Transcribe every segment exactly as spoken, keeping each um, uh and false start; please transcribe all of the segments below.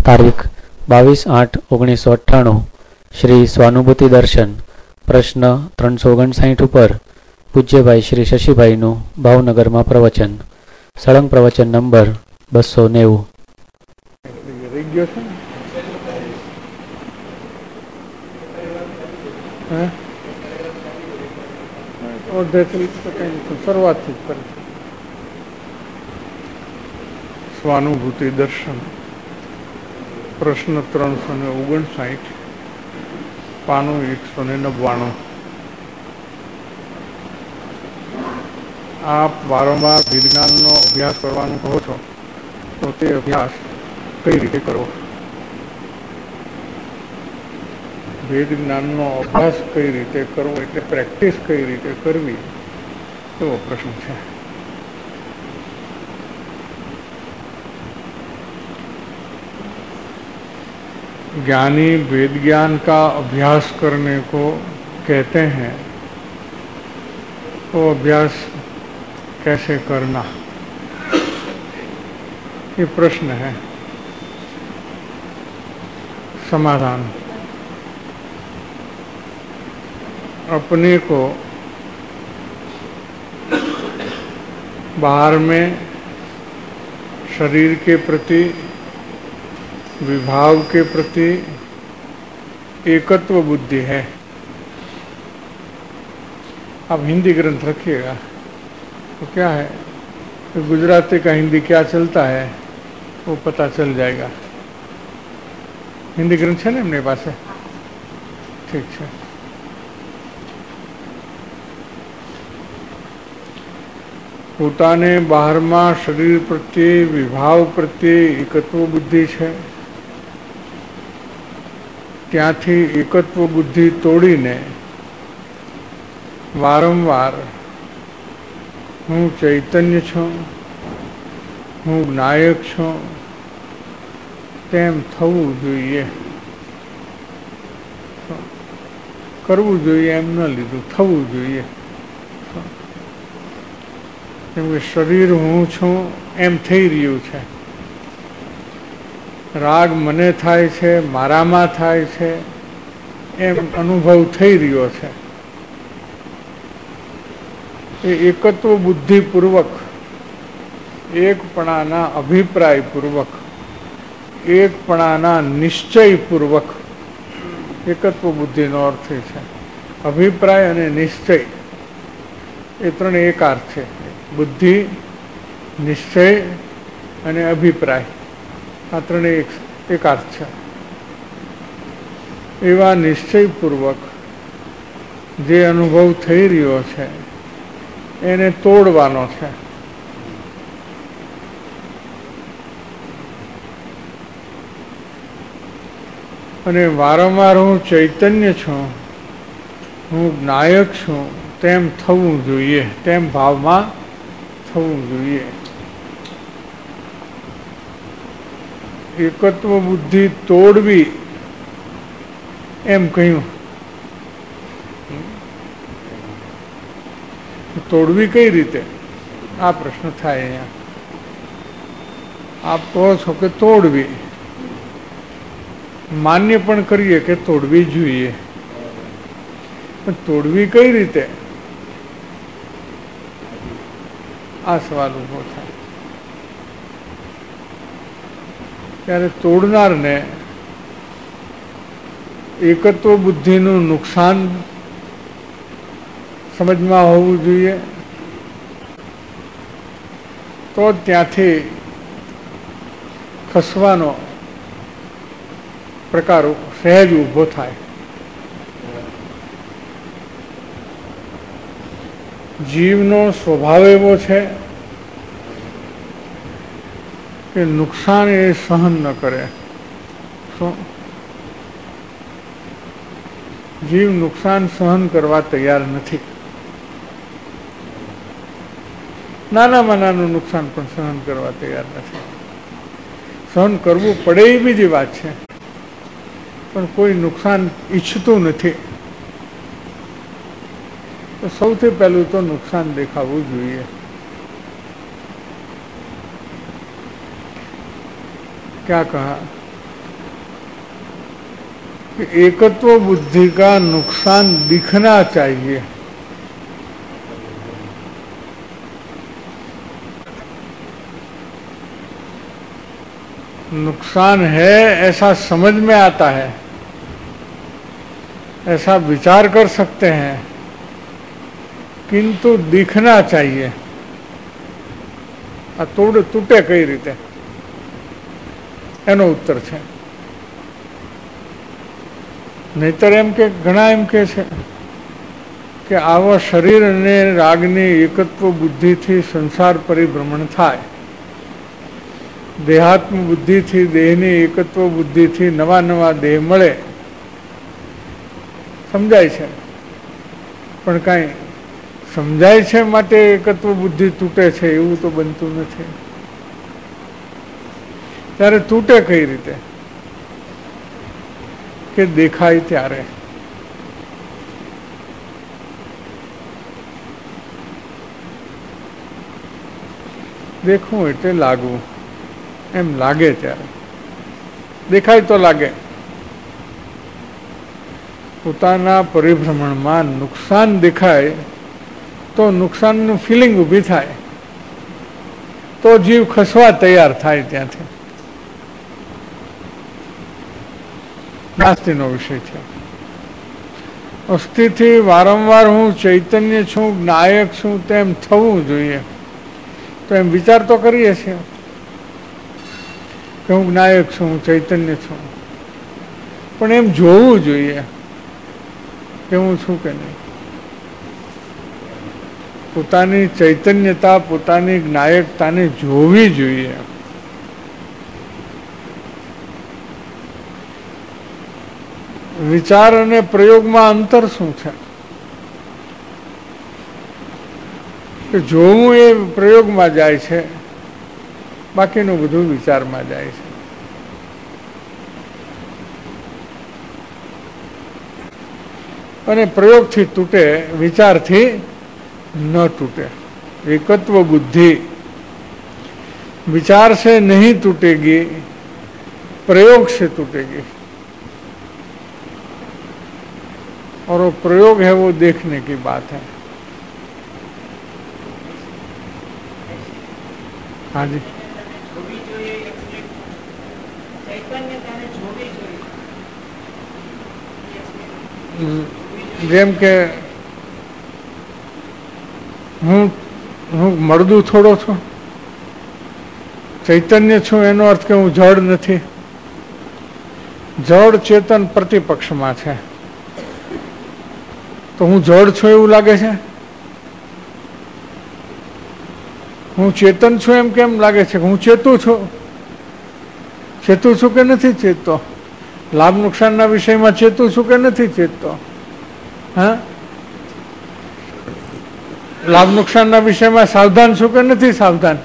तारीख बावीस आठ ओगनीसो अठाणु श्री स्वानुभूति दर्शन प्रश्न त्रणसो ओगणसाठ पर पूज्य भाई श्री शशिभाई नु भावनगर में प्रवचन सळंग प्रवचन नंबर बसो नेव। शुरुआत स्वानुभूति दर्शन प्रश्न त्रणसो ने ओगणसाठ पानु एक सौ ने नव्वाणु। आप वारंवार विज्ञान नो अभ्यास करवानुं कहो छो तो ते अभ्यास कई रीते करो? वेद ज्ञान नो अभ्यास कई रीते करवो एटले प्रेक्टिस कई रीते करवी एवो प्रश्न है। ज्ञानी वेद ज्ञान का अभ्यास करने को कहते हैं, वो अभ्यास कैसे करना, ये प्रश्न है। समाधान, अपने को बाहर में शरीर के प्रति विभाव के प्रति एकत्व बुद्धि है। आप हिंदी ग्रंथ रखिएगा तो क्या है तो गुजराती का हिंदी क्या चलता है वो पता चल जाएगा। हिंदी ग्रंथ है ना अपने पास? ठीक है। पोताने बहार में शरीर प्रत्ये विभाव प्रत्ये एकत्व बुद्धि है। त्याथी एकत्व बुद्धि तोड़ीने वारंवार हूँ चैतन्य छूं, हूँ नायक छूं तेम थवुं जोईए। करवुं जोईए एम न लीधुं, थवुं जोईए। केम के शरीर हूँ छूं एम थई रह्युं छे। राग मने थाय छे, मारामां थाय छे एम अनुभव थई रह्यो छे। एकत्व बुद्धि पूर्वक, एकपणाना अभिप्राय पूर्वक, एकपणाना निश्चय पूर्वक एकत्व बुद्धि नो अर्थ है। अभिप्राय अने निश्चय ए त्रण एकार छे। बुद्धि, निश्चय अने अभिप्राय आ त्रण एक एकार छे। एवा निश्चय पूर्वक जे अनुभव थई रह्यो छे एने तोड़वानो छे। अने वारंवार हूँ चैतन्य छूं, हूँ नायक छूं तेम थवुं जोईए, तेम भावमां थवुं जोईए। एकत्व बुद्धि तोड़वी एम कह्युं। तोड़वी कई रीते आ प्रश्न थाय अहींया। आप कहो छो के तोड़वी, मान्य पण करीए के तोड़वी जोईए, पण तोड़वी कई रीते आ सवाल उभो थाय। त्यारे तोड़नार ने एकत्व बुद्धि नु नुकसान समझ में होवुं जोईए तो त्यांथी खसवानो प्रकार सहज उभो थाय। जीवनो स्वभाव एवो छे कि नुकसान ए सहन न करे। तो जीव नुकसान सहन करवा तैयार नहीं। नाना में नानु नुकसान पण सहन करवा तैयार नहीं। सहन करवू पड़े ए बीजी बात है, पण कोई नुकसान ईच्छतुं नहीं। तो सौथी पहलू तो नुकसान देखावू जोईए। क्या कहा कि एकत्व बुद्धि का नुकसान दिखना चाहिए। नुकसान है ऐसा समझ में आता है, ऐसा विचार कर सकते हैं, किंतु दिखना चाहिए। आ तोड़ तूटे कई रीते एनो उत्तर है। नहींतर एम के घणा एम के छे कि आवा शरीर ने रागनी एकत्व बुद्धि थी संसार परिभ्रमण थाय, देहात्म बुद्धि थी देहनी एकत्व बुद्धि थी नवा नवा देह मळे समझाय छे, पण काई समझाय छे माटे एकत्व बुद्धि तूटे छे एवुं तो बनतुं नथी। त्यारे तूटे कई रीते के देखाय त्यारे। देखूं एटले लागू एम लागे त्यारे देखाय तो लागे। पोताना परिभ्रमणमां नुकसान देखाय तो नुकसानનું ફિલિંગ ઊભી થાય તો જીવ ખસવા તૈયાર થાય ત્યાંથી। નાસ્તિનો વિષય છે। અસ્થિથી વારંવાર હું ચૈતન્ય છું નાયક છું તેમ થવું જોઈએ। તો એમ વિચાર તો કરીએ છીએ કે હું નાયક છું હું ચૈતન્ય છું, પણ એમ જોવું જોઈએ કે હું છું કે નહીં। પોતાની ચૈતન્યતા પોતાની નાયકતાને જોવી જોઈએ। વિચાર અને પ્રયોગમાં અંતર શું છે કે જોવું એ પ્રયોગમાં જાય છે, બાકીનું બધું વિચારમાં જાય છે। અને પ્રયોગથી તૂટે વિચારથી न टूटे। एकत्व बुद्धि विचार से नहीं टूटेगी, प्रयोग से टूटेगी। और वो प्रयोग है वो देखने की बात है। हाँ जी जेम के હું હું મળદું થોડો છું, ચૈતન્ય છું એનો અર્થ કે હું જડ નથી। જડ ચેતન પ્રતિપક્ષમાં છે, તો હું જડ છું એવું લાગે છે? હું ચેતન છું એમ કેમ લાગે છે? હું ચેતું છું, ચેતું છું કે નથી ચેતતો? લાભ નુકસાનના વિષયમાં ચેતું છું કે નથી ચેતતો? હા, લાભ નુકસાનના વિષયમાં સાવધાન છું કે નથી સાવધાન?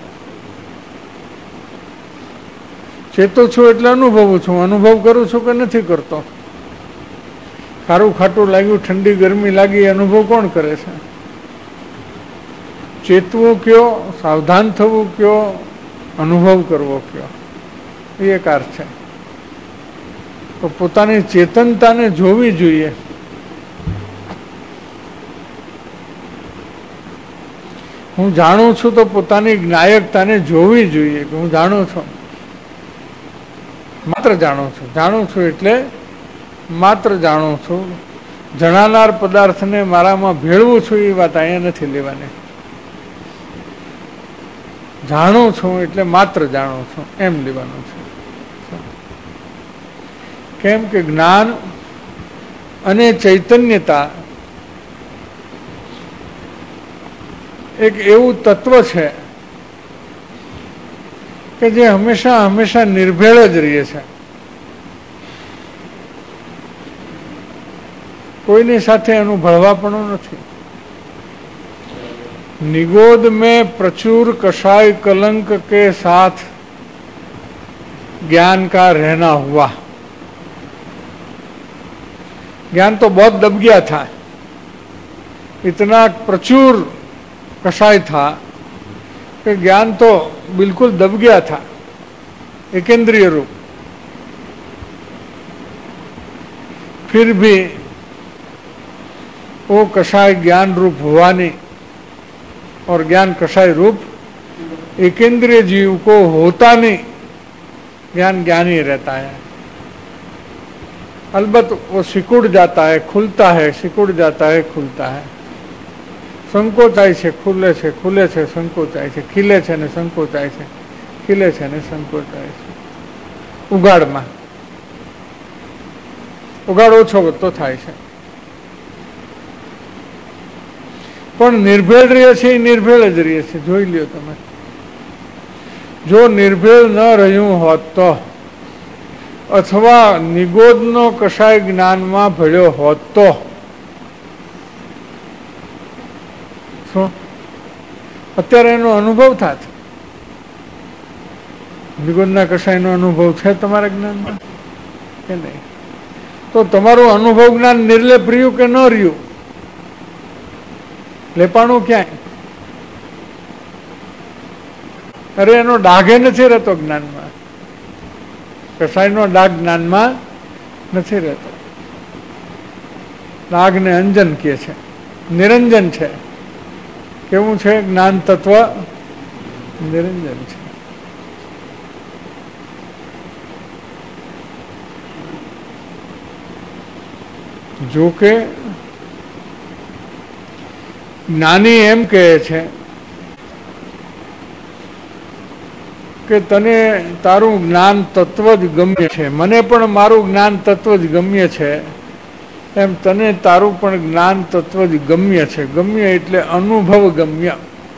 ચેતું છું એટલે અનુભવું છું, અનુભવ કરું છું કે નથી કરતો? ખારું ખાટું લાગ્યું, ઠંડી ગરમી લાગી, અનુભવ કોણ કરે છે? ચેતવું કયો, સાવધાન થવું કયો, અનુભવ કરવો કયો, એ એક અર્થ છે। તો પોતાની ચેતનતાને જોવી જોઈએ। હું જાણું છું તો પોતાની નાયકતાને જોવી જોઈએ કે હું જાણું છું, માત્ર જાણું છું। જાણું છું એટલે માત્ર જાણું છું। જણાનાર પદાર્થને મારામાં ભેળવું છું એ વાત અહીંયા નથી લેવાની। જાણું છું એટલે માત્ર જાણું છું એમ લેવાનું છે। કેમ કે જ્ઞાન અને ચૈતન્યતા એક એવું તત્વ છે કે જે હંમેશા હંમેશા નિર્ભેળ જ રહે છે। કોઈની સાથે એનું ભળવાપણું નથી। निगोद में प्रचुर कषाय कलंक के साथ ज्ञान का रहना हुआ। ज्ञान तो बहुत दब गया था, इतना प्रचुर कषाय था कि ज्ञान तो बिल्कुल दब गया था, एकेंद्रीय रूप। फिर भी वो कषाय ज्ञान रूप हुआ नहीं, और ज्ञान कषाय रूप एकेंद्रीय जीव को होता नहीं, ज्ञान ज्ञान ही रहता है। अलबत्त वो सिकुड़ जाता है, खुलता है, सिकुड़ जाता है, खुलता है, संकोचाय છે, ખુલે છે, ખુલે છે, સંકોચાય છે, ખીલે છે ને સંકોચાય છે, ખીલે છે ને સંકોચાય છે. ઉગાડમાં ઉગાડ ઓછો વધતો થાય છે, પણ નિર્ભેળ રહે છે એ નિર્ભેળ જ રહે છે. જોઈ લ્યો તમે, જો નિર્ભેળ ન રહ્યું હોત તો, અથવા નિગોદનો કશાય જ્ઞાનમાં ભળ્યો હોત તો શું અત્યારે એનો અનુભવ થાત? નિગોદના કશાયનો અનુભવ છે તમારા જ્ઞાનમાં કે નહીં? તો તમારું અનુભવ જ્ઞાન નિર્લેપ રહ્યું કે ન રહ્યું? લેપાણું ક્યાંય? અરે એનો ડાઘે નથી રહેતો જ્ઞાનમાં, કસાયનો ડાઘ જ્ઞાનમાં નથી રહેતો. ડાઘને અંજન કહે છે, નિરંજન છે. કેવું છે? જ્ઞાન તત્વ નિરંજન છે. જો કે જ્ઞાની એમ કહે છે કે તને તારું જ્ઞાન તત્વ જ ગમ્ય છે, મને પણ મારું જ્ઞાન તત્વ જ ગમ્ય છે, એમ તને તારું પણ જ્ઞાન તત્વ જ ગમ્ય છે. ગમ્ય એટલે અનુભવ ગમ્ય.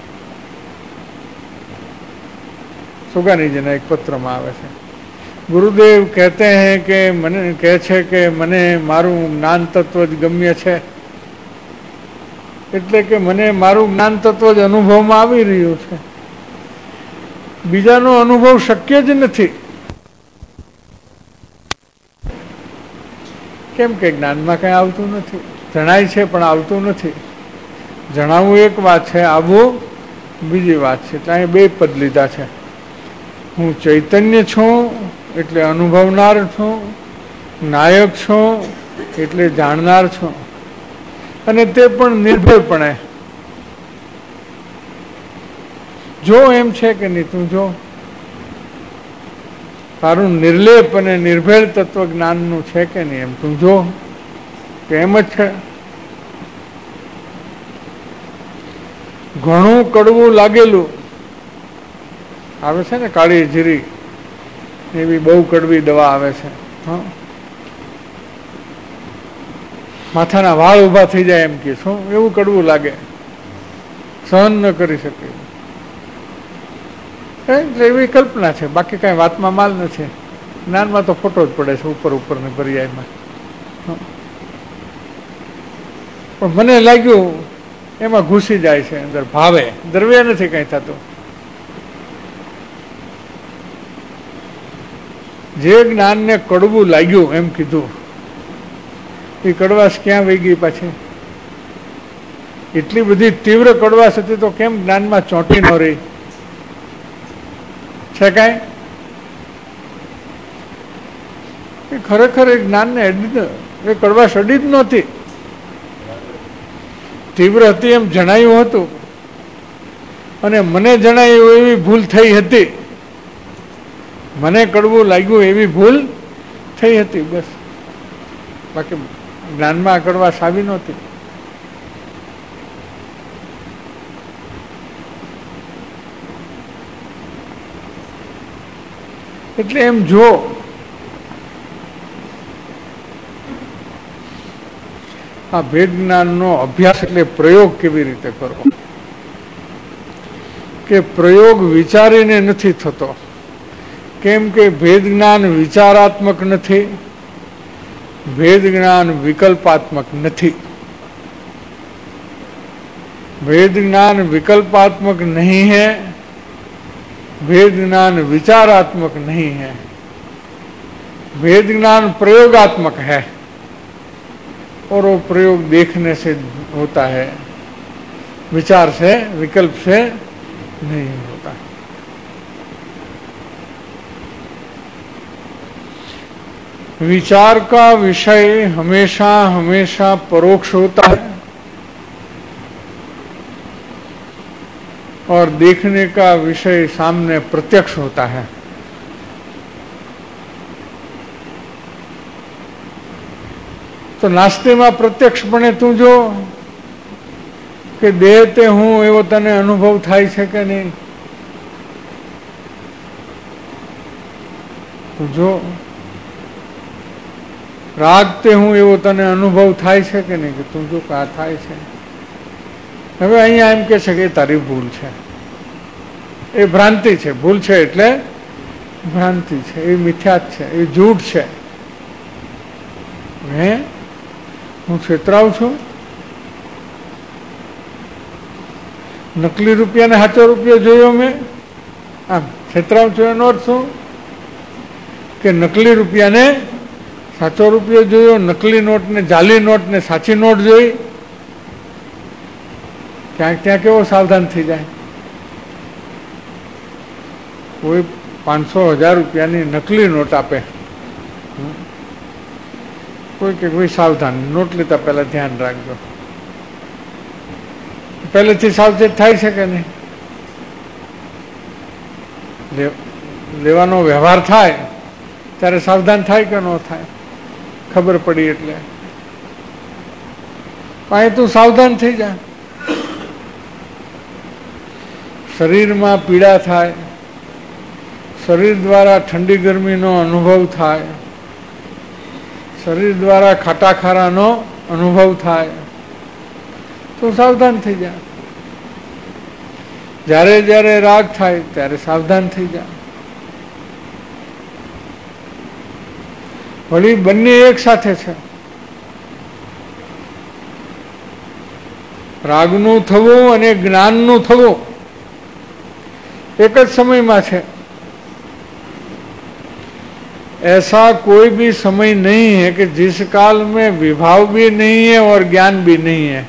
સુગાનીજીના એક પત્રમાં આવે છે, ગુરુદેવ કહેતે हैं કે મને કહે છે કે મને મારું જ્ઞાન તત્વ જ ગમ્ય છે, એટલે કે મને મારું જ્ઞાન તત્વ જ અનુભવમાં આવી રહ્યું છે, બીજાનો અનુભવ શક્ય જ નથી. કેમ કે જ્ઞાનમાં કંઈ આવતું નથી. જણાય છે પણ આવતું નથી. જણાવવું એક વાત છે, આવવું બીજી વાત છે. એટલે અહીં બે પદ લીધા છે. હું ચૈતન્ય છું એટલે અનુભવનાર છું, નાયક છું એટલે જાણનાર છું, અને તે પણ નિર્ભયપણે. જો એમ છે કે નહીં, તું જો તારું નિર્લેપ અને નિર્ભેળ તત્વ જ્ઞાનનું છે કે નહીં, એમ તું જો કે એમ જ છે. ઘણું કડવું લાગેલું આવે છે ને, કાળી જીરી એવી બહુ કડવી દવા આવે છે, હા, માથાના વાળ ઊભા થઈ જાય એમ કે શું એવું કડવું લાગે, સહન ન કરી શકે. એટલે એવી કલ્પના છે, બાકી કઈ વાતમાં માલ નથી. જ્ઞાનમાં તો ફોટો જ પડે છે ઉપર ઉપર ને પર્યાયમાં. પણ મને લાગ્યું એમાં ઘૂસી જાય છે અંદર, ભાવે દ્રવ્ય નથી કઈ થતું. જે જ્ઞાનને કડવું લાગ્યું એમ કીધું, એ કડવાશ ક્યાં વહી ગઈ પાછી? એટલી બધી તીવ્ર કડવાશ હતી તો કેમ જ્ઞાનમાં ચોંટી ન રહી? છે કાંઈ? એ ખરેખર એ જ્ઞાનને અડી, એ કડવાશ અડી જ નહોતી. તીવ્ર હતી એમ જણાયું હતું, અને મને જણાયું એવી ભૂલ થઈ હતી, મને કડવું લાગ્યું એવી ભૂલ થઈ હતી, બસ. બાકી જ્ઞાનમાં કડવાશ આવી નહોતી. એટલે એમ જો આ ભેદ જ્ઞાનનો અભ્યાસ એટલે પ્રયોગ કેવી રીતે કરવો, કે પ્રયોગ વિચારીને નથી થતો. કેમ કે ભેદ જ્ઞાન વિચારાત્મક નથી, ભેદ જ્ઞાન વિકલ્પાત્મક નથી. भेद ज्ञान विकल्पात्मक नहीं है, भेद ज्ञान विचारात्मक नहीं है, भेद ज्ञान प्रयोगात्मक है, और वो प्रयोग देखने से होता है, विचार से विकल्प से नहीं होता। विचार का विषय हमेशा हमेशा परोक्ष होता है और देखने का विषय सामने प्रत्यक्ष होता है। तो नास्ते में प्रत्यक्षपणे तू जो कि देह ते हूँ एवो तने अनुभव थाय छे के नहीं, तो जो राग ते हूँ एवो तने अनुभव थाय छे के नहीं, कि तू जो का थाय छे। हवे अहींया एम के छे के तारी भूल छे, ए भ्रांति छे। भूल छे एटले भ्रांति छे, ए मिथ्या छे, ए झूठ छे। मैं हूँ छेतराव छूं, नकली रुपया ने साचो रुपया जोयो मैं, आम छेतराव छूं एनो अर्थ शुं के नकली रुपया ने साचो रुपयो जोयो, नकली नोट ने जाली नोट ने साची नोट जोई। क्या क्या केवो सावधान थी जाए। कोई पांच सौ हजार रुपया नी नकली नोट आपे, कोई के कोई सावधान नोट लेता पहला ध्यान राखजो। पहले थी सावचेत थाय छे के नहीं? ले, लेवानो व्यवहार थाय त्यारे सावधान थाय के न थाय? खबर पड़ी एटले पाए तू सावधान थी जा। शरीर में पीड़ा थाय, शरीर द्वारा ठंडी गर्मी नो अनुभव थाय, शरीर द्वारा खाटा खारा नो अनुभव थाय, तो सावधान थी जा। જ્યારે જ્યારે રાગ થાય ત્યારે સાવધાન થઈ જા। વળી બંને એક સાથે છે। રાગનું થવું અને જ્ઞાનનું થવું एक ज समय में है। ऐसा कोई भी समय नहीं है कि जिस काल में विभाव भी नहीं है और ज्ञान भी नहीं है।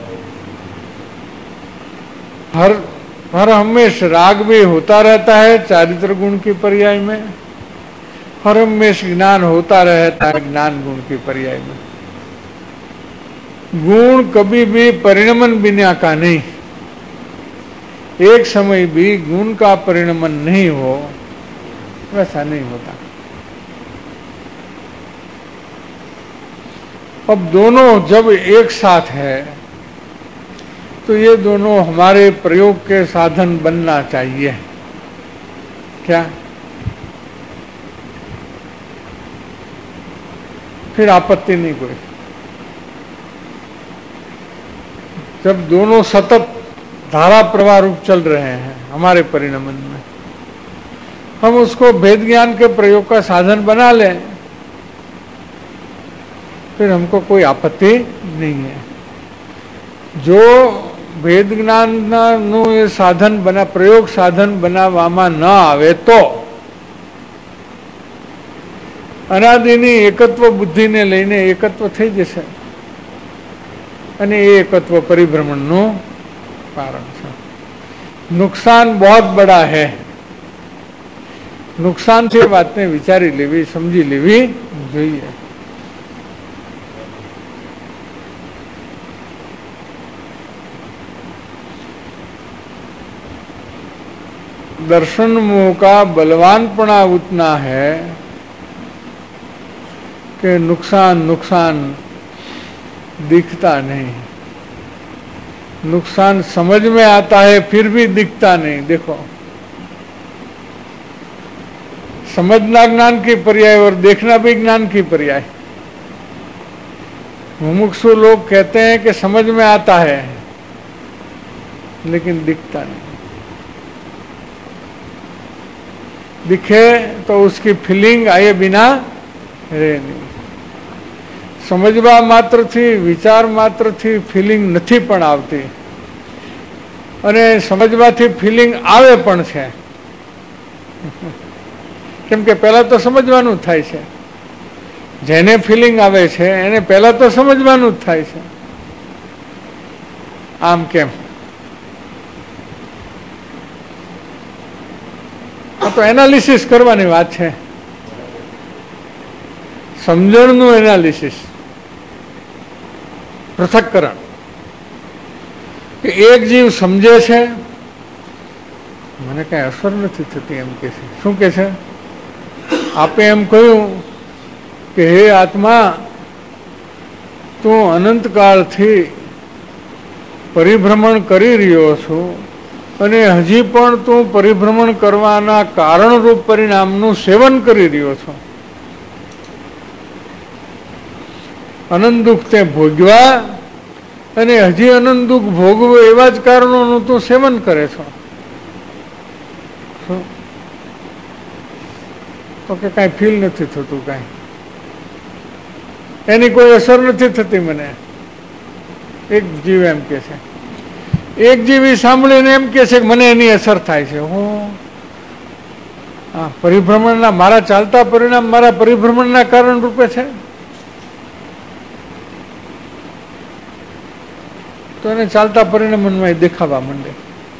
हर हर हमेश राग भी होता रहता है चारित्र गुण की पर्याय में, हर हमेश ज्ञान होता रहता है ज्ञान गुण की पर्याय में। गुण कभी भी परिणमन बिना का नहीं। एक समय भी गुण का परिणमन नहीं हो वैसा नहीं होता। अब दोनों जब एक साथ है तो ये दोनों हमारे प्रयोग के साधन बनना चाहिए। क्या? फिर आपत्ति नहीं कोई। जब दोनों सतत धारा प्रवाह रूप चल रहे हैं हमारे परिणमन में, हम उसको भेद ज्ञान के प्रयोग का साधन बना लें, फिर हमको कोई आपत्ति नहीं है। जो भेद ज्ञान नु ये साधन बना प्रयोग साधन बनावामा न आवे तो अनादिनी एकत्व बुद्धि ने लईने एकत्व थई जशे अने ए एकत्व परिभ्रमण नु कारण है। नुकसान बहुत बड़ा है। नुकसान से बात ने विचारी लेवी समझी लेवी जोईए। दर्शन मोह का बलवानपना उतना है कि नुकसान नुकसान दिखता नहीं। नुकसान समझ में आता है फिर भी दिखता नहीं। देखो, समझना ज्ञान की पर्याय और देखना भी ज्ञान की पर्याय। मुमुक्षु लोग कहते हैं कि समझ में आता है लेकिन दिखता नहीं। दिखे तो उसकी फीलिंग आए बिना रहे नहीं। समझवा मात्र थी विचार मात्र थी फीलिंग नहीं पण आवती अने समझवाथी फीलिंग आवे पण छे। केम के पहला तो समझवानुं ज थाय छे। जेने फीलिंग आवे छे एने पहला तो समझवानुं ज थाय छे। आम केम? आ तो एनालिसिस करवानी वात छे। સમજણનું એનાલિસિસ, પૃથક્કરણ, કે એક જીવ સમજે છે, મને કઈ અસર નથી થતી એમ કે છે. શું કે છે? આપે એમ કહ્યું કે હે આત્મા, તું અનંતકાળથી પરિભ્રમણ કરી રહ્યો છું અને હજી પણ તું પરિભ્રમણ કરવાના કારણરૂપ પરિણામનું સેવન કરી રહ્યો છો. અનંત દુઃખ તે ભોગવ્યા અને હજી અનંત દુઃખ ભોગવો એવા જ કારણોનું તું સેવન કરે છો. તો કે કાંઈ ફીલ નથી થતું, કાંઈ એની કોઈ અસર નથી થતી મને. એક જીવ એમ કે છે. એક જીવી સાંભળીને એમ કે છે કે મને એની અસર થાય છે. હું હા, પરિભ્રમણના મારા ચાલતા પરિણામ મારા પરિભ્રમણના કારણ રૂપે છે. તો એને ચાલતા પરિણામમાં દેખાવા માંડે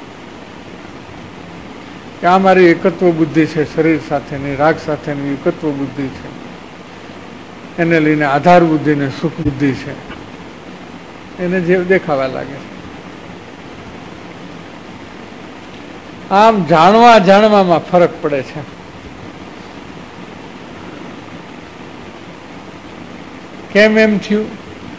કે આ મારી એકત્વ બુદ્ધિ છે, શરીર સાથેની રાગ સાથેની એકત્વ બુદ્ધિ છે, એને લઈને આધાર બુદ્ધિ ને સુખ બુદ્ધિ છે, એને જે દેખાવા લાગે છે. આમ જાણવા જાણવામાં ફરક પડે છે. કેમ એમ થયું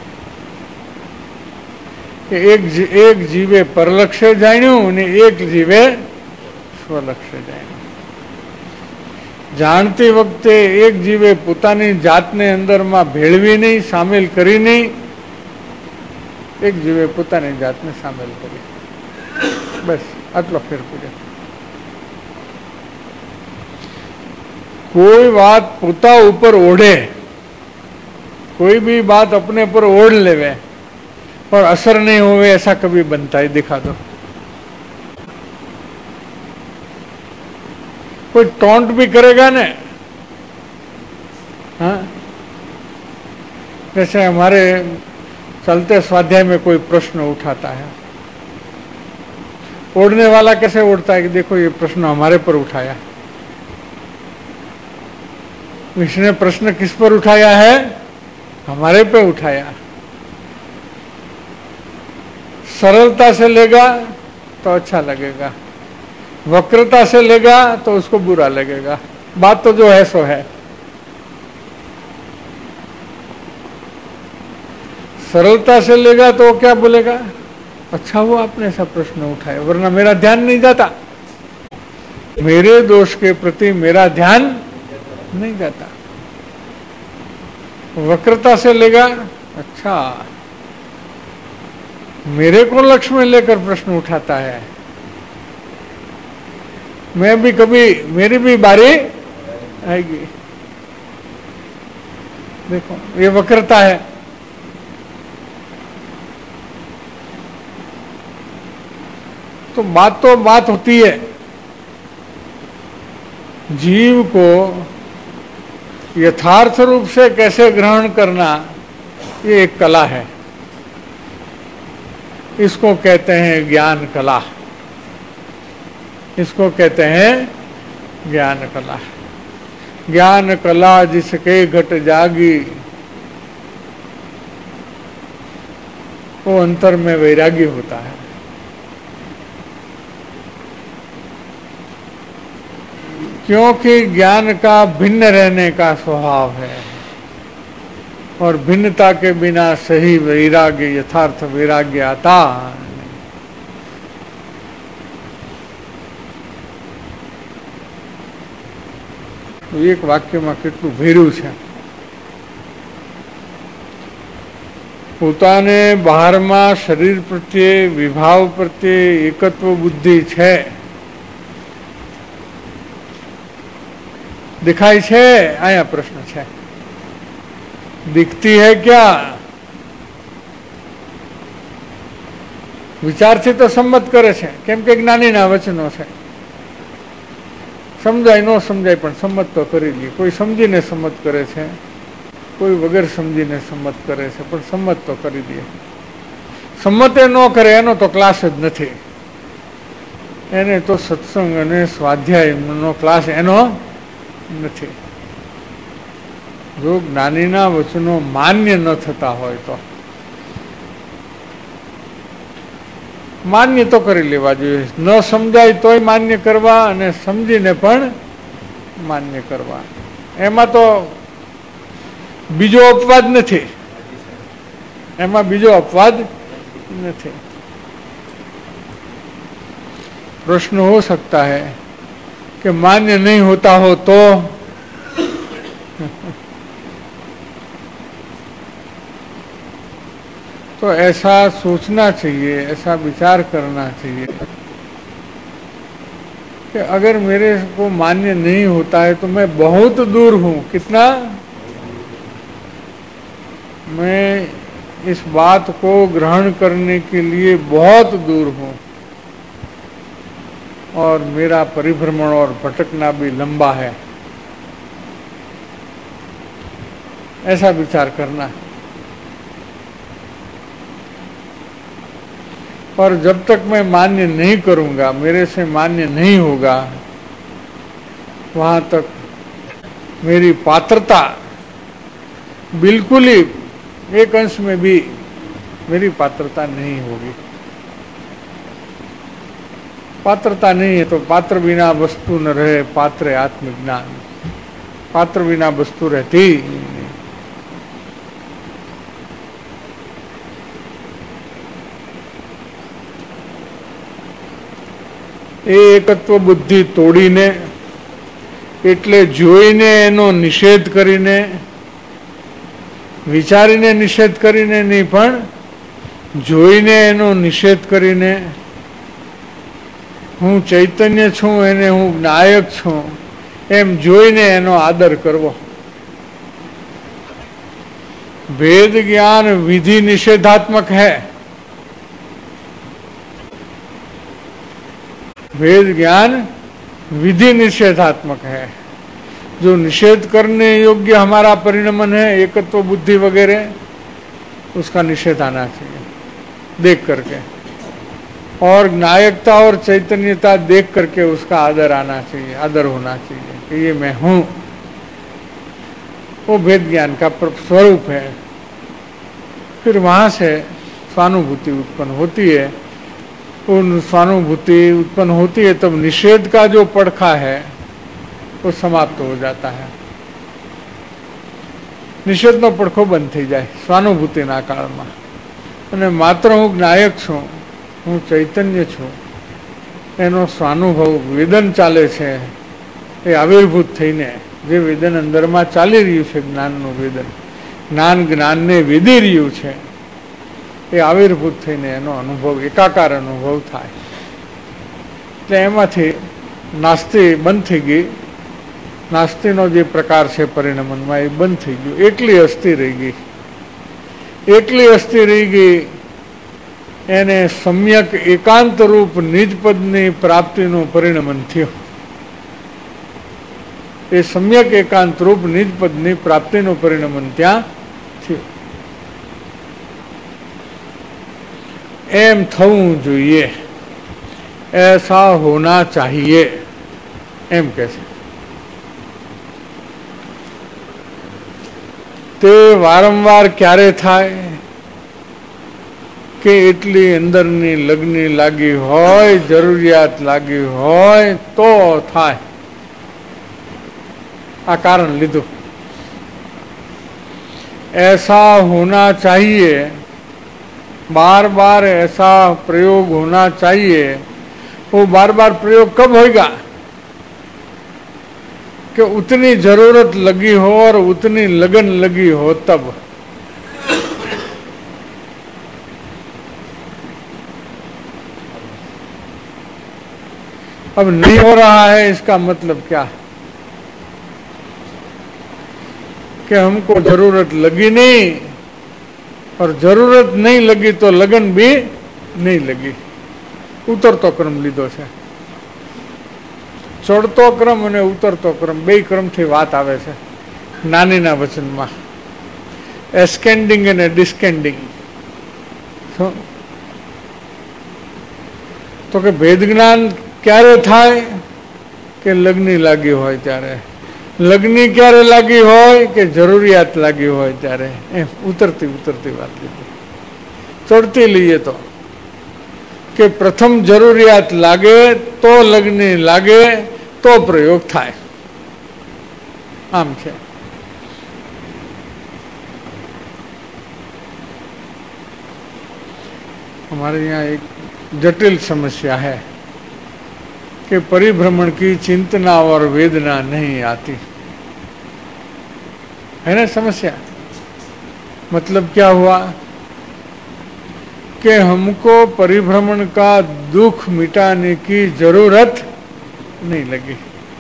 કે એક એક જીવે પરલક્ષ્ય જાણ્યું અને એક જીવે સ્વલક્ષ્ય જાણ્યું. જાણતી વખતે એક જીવે પોતાની જાતને અંદરમાં ભેળવી નહીં, સામેલ કરી નહીં, એક જીવે પોતાની જાતને સામેલ કરી. બસ આટલો ફેર પડ્યો. કોઈ વાત પોતા ઉપર ઓઢે, कोई भी बात अपने पर ओढ़ लेवे पर असर नहीं होवे, ऐसा कभी बनता है? दिखा दो. कोई टोंट भी करेगा ने, हाँ, जैसे हमारे चलते स्वाध्याय में कोई प्रश्न उठाता है, ओढ़ने वाला कैसे ओढ़ता है कि देखो ये प्रश्न हमारे पर उठाया. इसने प्रश्न किस पर उठाया है? हमारे पे उठाया. सरलता से लेगा तो अच्छा लगेगा, वक्रता से लेगा तो उसको बुरा लगेगा. बात तो जो है सो है. सरलता से लेगा तो क्या बोलेगा? अच्छा हुआ आपने ऐसा प्रश्न उठाया, वरना मेरा ध्यान नहीं जाता, मेरे दोष के प्रति मेरा ध्यान नहीं जाता. वक्रता से लेगा, अच्छा मेरे को लक्ष्य में लेकर प्रश्न उठाता है, मैं भी कभी मेरी भी बारी आएगी. देखो ये वक्रता है. तो बात तो बात होती है. जीव को यथार्थ रूप से कैसे ग्रहण करना, ये एक कला है. इसको कहते हैं ज्ञान कला. इसको कहते हैं ज्ञान कला. ज्ञान कला जिसके घट जागी, वो अंतर में वैरागी होता है. क्योंकि ज्ञान का भिन्न रहने का स्वभाव है और भिन्नता के बिना सही वैराग्य, यथार्थ वैराग्य आता नहीं. तो एक वाक्य में કેટલું ભેરું છે. પોતાને બહારમાં શરીર પ્રત્યે, વિભાવ પ્રત્યે એકત્વ બુદ્ધિ છે, दिखाई छे. आया प्रश्न छे, दिखती है क्या? विचार थी तो सम्मत करे छे, केम के ज्ञानी ना वचनो छे. समझाय न समझाय पण सम्मत तो करी ली. कोई समझीने सम्मत करे छे, कोई वगैर समझीने सम्मत करे छे, पण सम्मत तो करी दे. सम्मते न करे एनो तो क्लास ज नथी. एने तो सत्संग अने स्वाध्याय नो क्लास एनो નથી. જો જ્ઞાનીના વચનો માન્ય ન થતા હોય તો માન્ય તો કરી લેવા જોઈએ, ન સમજાય તોય માન્ય કરવા અને સમજીને પણ માન્ય કરવા. એમાં તો બીજો અપવાદ નથી, એમાં બીજો અપવાદ નથી. प्रश्न हो सकता है कि मान्य नहीं होता हो तो तो ऐसा सोचना चाहिए, ऐसा विचार करना चाहिए कि अगर मेरे को मान्य नहीं होता है तो मैं बहुत दूर हूं. कितना? मैं इस बात को ग्रहण करने के लिए बहुत दूर हूं और मेरा परिभ्रमण और भटकना भी लंबा है. ऐसा विचार करना. और जब तक मैं मान्य नहीं करूंगा, मेरे से मान्य नहीं होगा, वहां तक मेरी पात्रता बिल्कुल ही एक अंश में भी मेरी पात्रता नहीं होगी. पात्रता नहीं है तो पात्र बिना वस्तु न रहे, पात्र आत्मज्ञान. पात्र बिना वस्तु रहती नहीं. એ એકત્વ બુદ્ધિ તોડીને, એટલે જોઈને એનો નિષેધ કરીને, વિચારીને નિષેધ કરીને નહીં, પણ જોઈને એનો નિષેધ કરીને, હું ચૈતન્ય છું, એને હું નાયક છું એમ જોઈને એનો આદર કરવો. વેદ જ્ઞાન વિધિ નિષેધાત્મક है. वेद ज्ञान विधि निषेधात्मक है. जो निषेध करने योग्य हमारा परिणमन है, एकत्व बुद्धि वगैरह, उसका निषेध आना चाहिए देख करके, और नायकता और चैतन्यता देख करके उसका आदर आना चाहिए, आदर होना चाहिए कि ये मैं हूं. वो वेद ज्ञान का स्वरूप है. फिर वहां से स्वानुभूति उत्पन्न होती है. उन स्वानुभूति उत्पन्न होती है तब निषेध का जो पड़खा है वो समाप्त हो जाता है. निषेध नो पड़खो बंद थी जाए स्वानुभूति ना काल में. અને માત્ર હું નાયક છું, હું ચૈતન્ય છું, એનો સ્વાનુભવ વેદન ચાલે છે. એ આવિર્ભૂત થઈને જે વેદન અંદરમાં ચાલી રહ્યું છે, જ્ઞાનનું વેદન, જ્ઞાન જ્ઞાનને વેદી રહ્યું છે, એ આવિર્ભૂત થઈને એનો અનુભવ, એકાકાર અનુભવ થાય. એટલે એમાંથી નાસ્તિ બંધ થઈ ગઈ. નાસ્તિનો જે પ્રકાર છે પરિણમનમાં, એ બંધ થઈ ગયું. એકલી અસ્થિ રહી ગઈ. એકલી અસ્થિ રહી ગઈ. એને સમ્યક એકાંત રૂપ નિજપદની પ્રાપ્તિનું પરિણમન થયું. એ સમ્યક એકાંત રૂપ નિજપદની પ્રાપ્તિનું પરિણમન ત્યાં થયું. एम थवू જોઈએ, ऐसा होना चाहिए एम कैसे. ते वारंवार क्यारे थाय के एटली अंदरनी लगनी लागी होय, जरूरियात लागी होय तो थाय. आ कारण लीधु. ऐसा होना चाहिए, बार बार ऐसा प्रयोग होना चाहिए. वो बार बार प्रयोग कब होगा कि उतनी जरूरत लगी हो और उतनी लगन लगी हो तब. अब नहीं हो रहा है, इसका मतलब क्या? कि हमको जरूरत लगी नहीं, और जरूरत नहीं लगी तो लगन भी नहीं लगी. उतरतो क्रम लीधो छे. चढ़तो क्रम અને ઉતરતો ક્રમ બે ક્રમથી વાત આવે છે જ્ઞાનીના વચનમાં. એસ્કેન્ડિંગ અને ડિસ્કેન્ડિંગ. તો કે ભેદ જ્ઞાન ક્યારે થાય કે લગ્ની લાગી હોય ત્યારે, લગની ક્યારે લાગી હોય કે જરૂરિયાત લાગી હોય ત્યારે. એ ઉતરતી ઉતરતી વાત લીધી. ચડતી લઈએ તો કે પ્રથમ જરૂરિયાત લાગે તો લગ્ની લાગે તો પ્રયોગ થાય. આમ છે. हमारे यहाँ एक जटिल समस्या है कि परिभ्रमण की चिंतना और वेदना नहीं आती है ना. समस्या मतलब क्या हुआ कि हमको परिभ्रमण का दुख मिटाने की जरूरत नहीं लगी.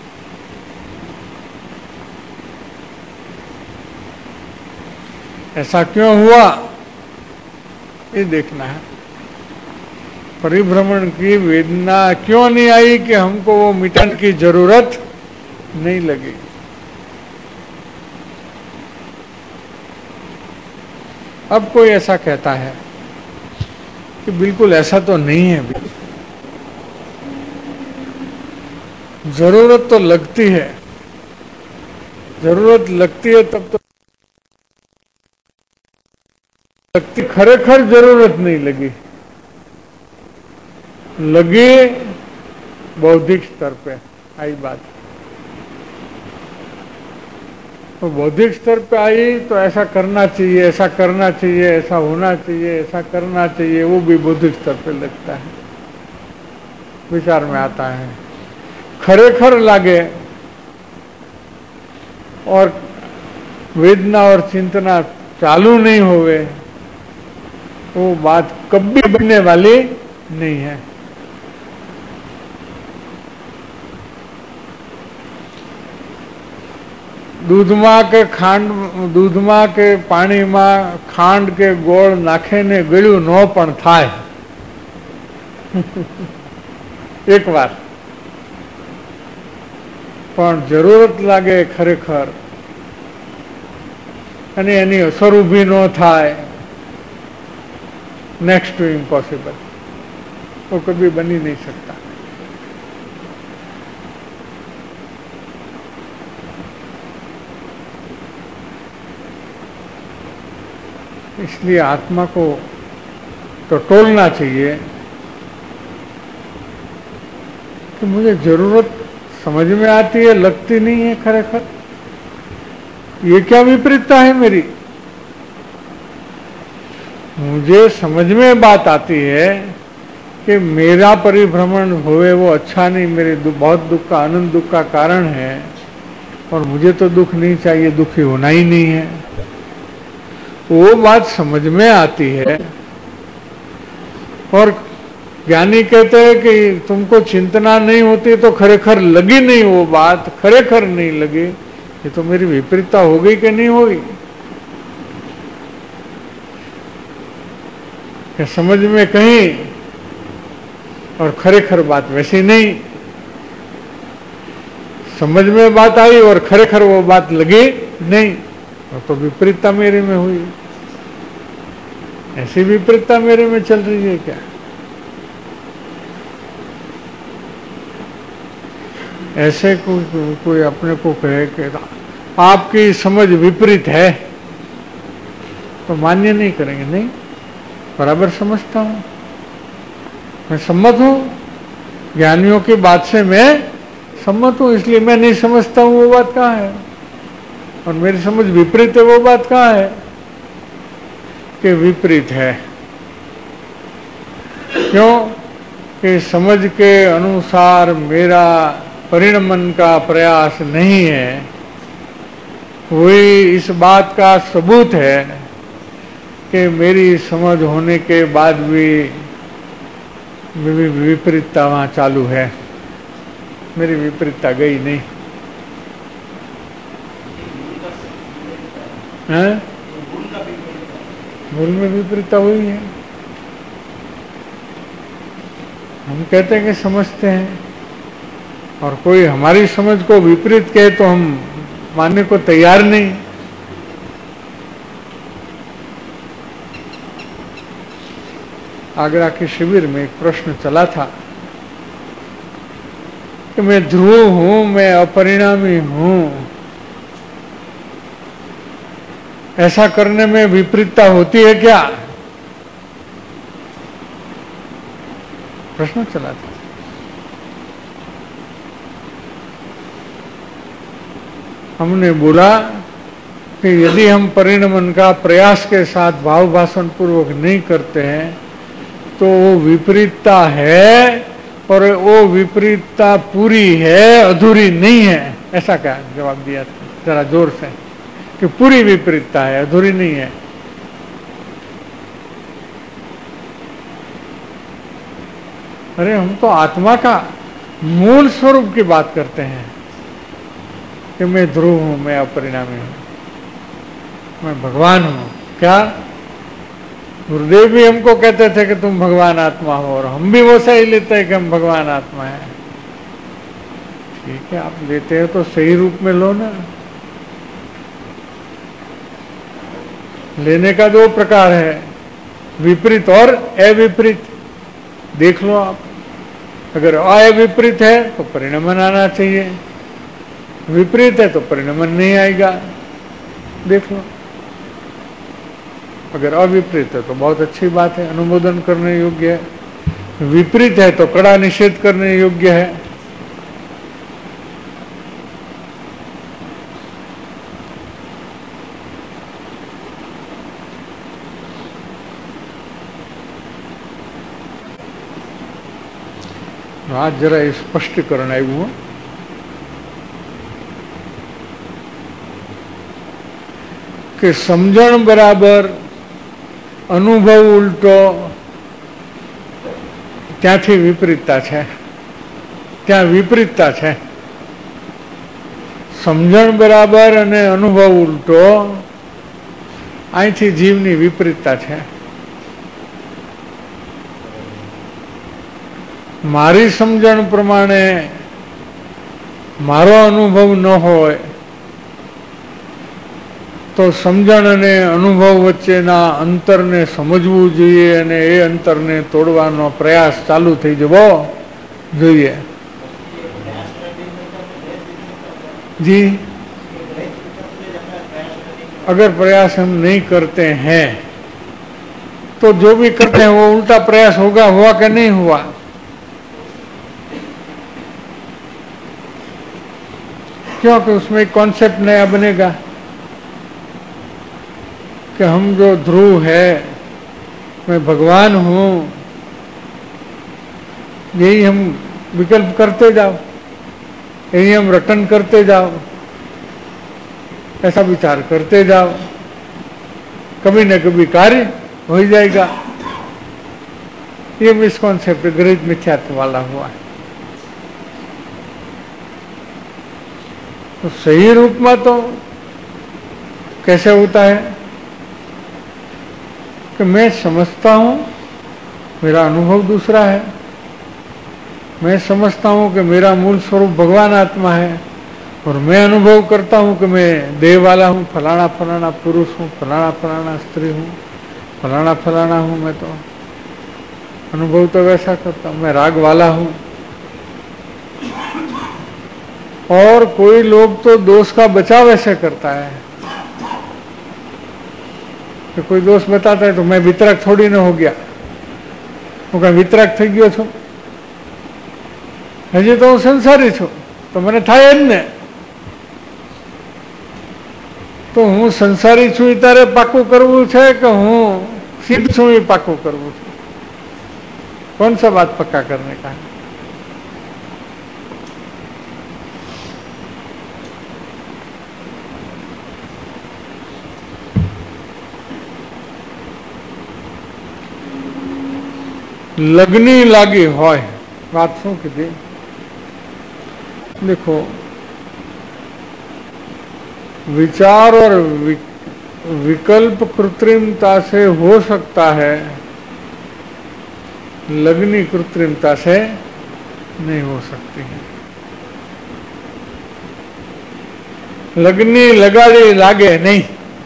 ऐसा क्यों हुआ ये देखना है. परिभ्रमण की वेदना क्यों नहीं आई कि हमको वो मिटाने की जरूरत नहीं लगी. अब कोई ऐसा कहता है कि बिल्कुल ऐसा तो नहीं है. जरूरत तो लगती है. जरूरत लगती है तब तो लगती. खरेखर जरूरत नहीं लगी. लगी बौद्धिक स्तर पे आई बात. तो बौद्धिक स्तर पे आई तो ऐसा करना चाहिए, ऐसा करना चाहिए, ऐसा होना चाहिए, ऐसा करना चाहिए, वो भी बौद्धिक स्तर पे लगता है, विचार में आता है. खरेखर लागे और वेदना और चिंतना चालू नहीं होवे वो बात कभी बनने वाली नहीं है. દૂધમાં કે ખાંડ દૂધમાં કે પાણીમાં ખાંડ કે ગોળ નાખીને ગળ્યું ન પણ થાય એક વાર. પણ જરૂરત લાગે ખરેખર અને એની અસર ઊભી ન થાય નેક્સ્ટ ટુ ઇમ્પોસિબલ. वो कभी बन ही नहीं सकता. इसलिए आत्मा को टटोलना चाहिए कि मुझे जरूरत समझ में आती है, लगती नहीं है खरेखर. ये क्या विपरीतता है मेरी. मुझे समझ में बात आती है कि मेरा परिभ्रमण हुए वो अच्छा नहीं, मेरे दु, बहुत दुख का आनंद दुख का कारण है और मुझे तो दुख नहीं चाहिए, दुखी होना ही नहीं है. वो बात समझ में आती है और ज्ञानी कहते हैं कि तुमको चिंतना नहीं होती तो खरेखर लगी नहीं वो बात, खरेखर नहीं लगी. ये तो मेरी विपरीतता हो गई कि नहीं हुई. कि समझ में कहीं और खरेखर बात वैसी नहीं. समझ में बात आई और खरेखर वो बात लगी नहीं, तो विपरीतता मेरे में हुई. ऐसी विपरीतता मेरे में चल रही है क्या. ऐसे कोई कोई अपने को कहे कि आपकी समझ विपरीत है तो मान्य नहीं करेंगे. नहीं, बराबर समझता हूं, मैं सम्मत हूं. ज्ञानियों की बात से मैं सम्मत हूं, इसलिए मैं नहीं समझता हूं वो बात कहाँ है. और मेरी समझ विपरीत है वो बात कहाँ है कि विपरीत है. क्यों कि समझ के अनुसार मेरा परिणमन का प्रयास नहीं है. वही इस बात का सबूत है कि मेरी समझ होने के बाद भी विपरीतता वहाँ चालू है. मेरी विपरीतता गई नहीं है. भूल में विपरीतता हुई है. हम कहते हैं कि समझते हैं और कोई हमारी समझ को विपरीत कहे तो हम मानने को तैयार नहीं. आगरा के शिविर में एक प्रश्न चला था कि मैं ध्रुव हूं, मैं अपरिणामी हूं, ऐसा करने में विपरीतता होती है क्या? प्रश्न चला था। हमने बोला कि यदि हम परिणमन का प्रयास के साथ भाव भाषण पूर्वक नहीं करते हैं तो वो विपरीतता है, और वो विपरीतता पूरी है, अधूरी नहीं है। ऐसा क्या जवाब दिया था जरा जोर से, कि पूरी विपरीतता है, अधूरी नहीं है। अरे हम तो आत्मा का मूल स्वरूप की बात करते हैं कि मैं ध्रुव हूं, मैं अपरिणामी हूं, मैं भगवान हूं। क्या गुरुदेव भी हमको कहते थे कि तुम भगवान आत्मा हो, और हम भी वो सही लेते हैं कि हम भगवान आत्मा है। ठीक है, आप लेते हो तो सही रूप में लो ना। लेने का दो प्रकार है, विपरीत और अविपरीत। देख लो आप, अगर अविपरीत है तो परिणमन आना चाहिए, विपरीत है तो परिणमन नहीं आएगा। देख लो, अगर अविपरीत है तो बहुत अच्छी बात है, अनुमोदन करने योग्य है। विपरीत है तो कड़ा निषेध करने योग्य है। आज जरा स्पष्टीकरण આવ્યું કે સમજણ બરાબર અનુભવ ઉલટો, ત્યાંથી વિપરીતતા છે, ત્યાં વિપરીતતા છે। સમજણ બરાબર અને અનુભવ ઉલટો, અહીંથી જીવની વિપરીતતા છે। મારી સમજણ પ્રમાણે મારો અનુભવ ન હોય તો સમજણ અને અનુભવ વચ્ચેના અંતરને સમજવું જોઈએ અને એ અંતરને તોડવાનો પ્રયાસ ચાલુ થઈ જવો જોઈએ। जी, अगर प्रयास हम नहीं करते हैं तो जो भी करते हैं वो उल्टा प्रयास होगा, हुआ कि नहीं हुआ? क्योंकि उसमें एक कॉन्सेप्ट नया बनेगा कि हम जो ध्रुव है, मैं भगवान हूं, यही हम विकल्प करते जाओ, यही हम रटन करते जाओ, ऐसा विचार करते जाओ, कभी न कभी कार्य हो ही जाएगा। ये मिसकॉन्सेप्ट गृहित मिथ्यात्व वाला हुआ है। तो सही रूप में तो कैसे होता है कि मैं समझता हूं मेरा अनुभव दूसरा है, मैं समझता हूं कि मेरा मूल स्वरूप भगवान आत्मा है, और मैं अनुभव करता हूं कि मैं देह वाला हूं, फलाना फलाना पुरुष हूं, फलाना फलाना स्त्री हूं, फलाना फलाना हूं। मैं तो अनुभव तो वैसा करता हूं, मैं राग वाला हूं। और कोई लोग तो दोष का बचाव ऐसे करता है कि कोई दोष बताता है तो मैं वितरक थोड़ी न हो गया, હું કઈ વિતરાગ થઈ ગયો છું? હજી તો હું સંસારી છું, તો મને થાય જ ને। તો હું સંસારી છું એ તારે પાકું કરવું છે કે હું સિદ્ધ છું એ પાકું કરવું છે? कौन सा बात पक्का करने का है? लगनी लागी होय, बात शू की? देखो, विचार और विकल्प कृत्रिमता से हो सकता है, लगनी कृत्रिमता से नहीं हो सकती है। लगनी लगाड़ी लागे नहीं।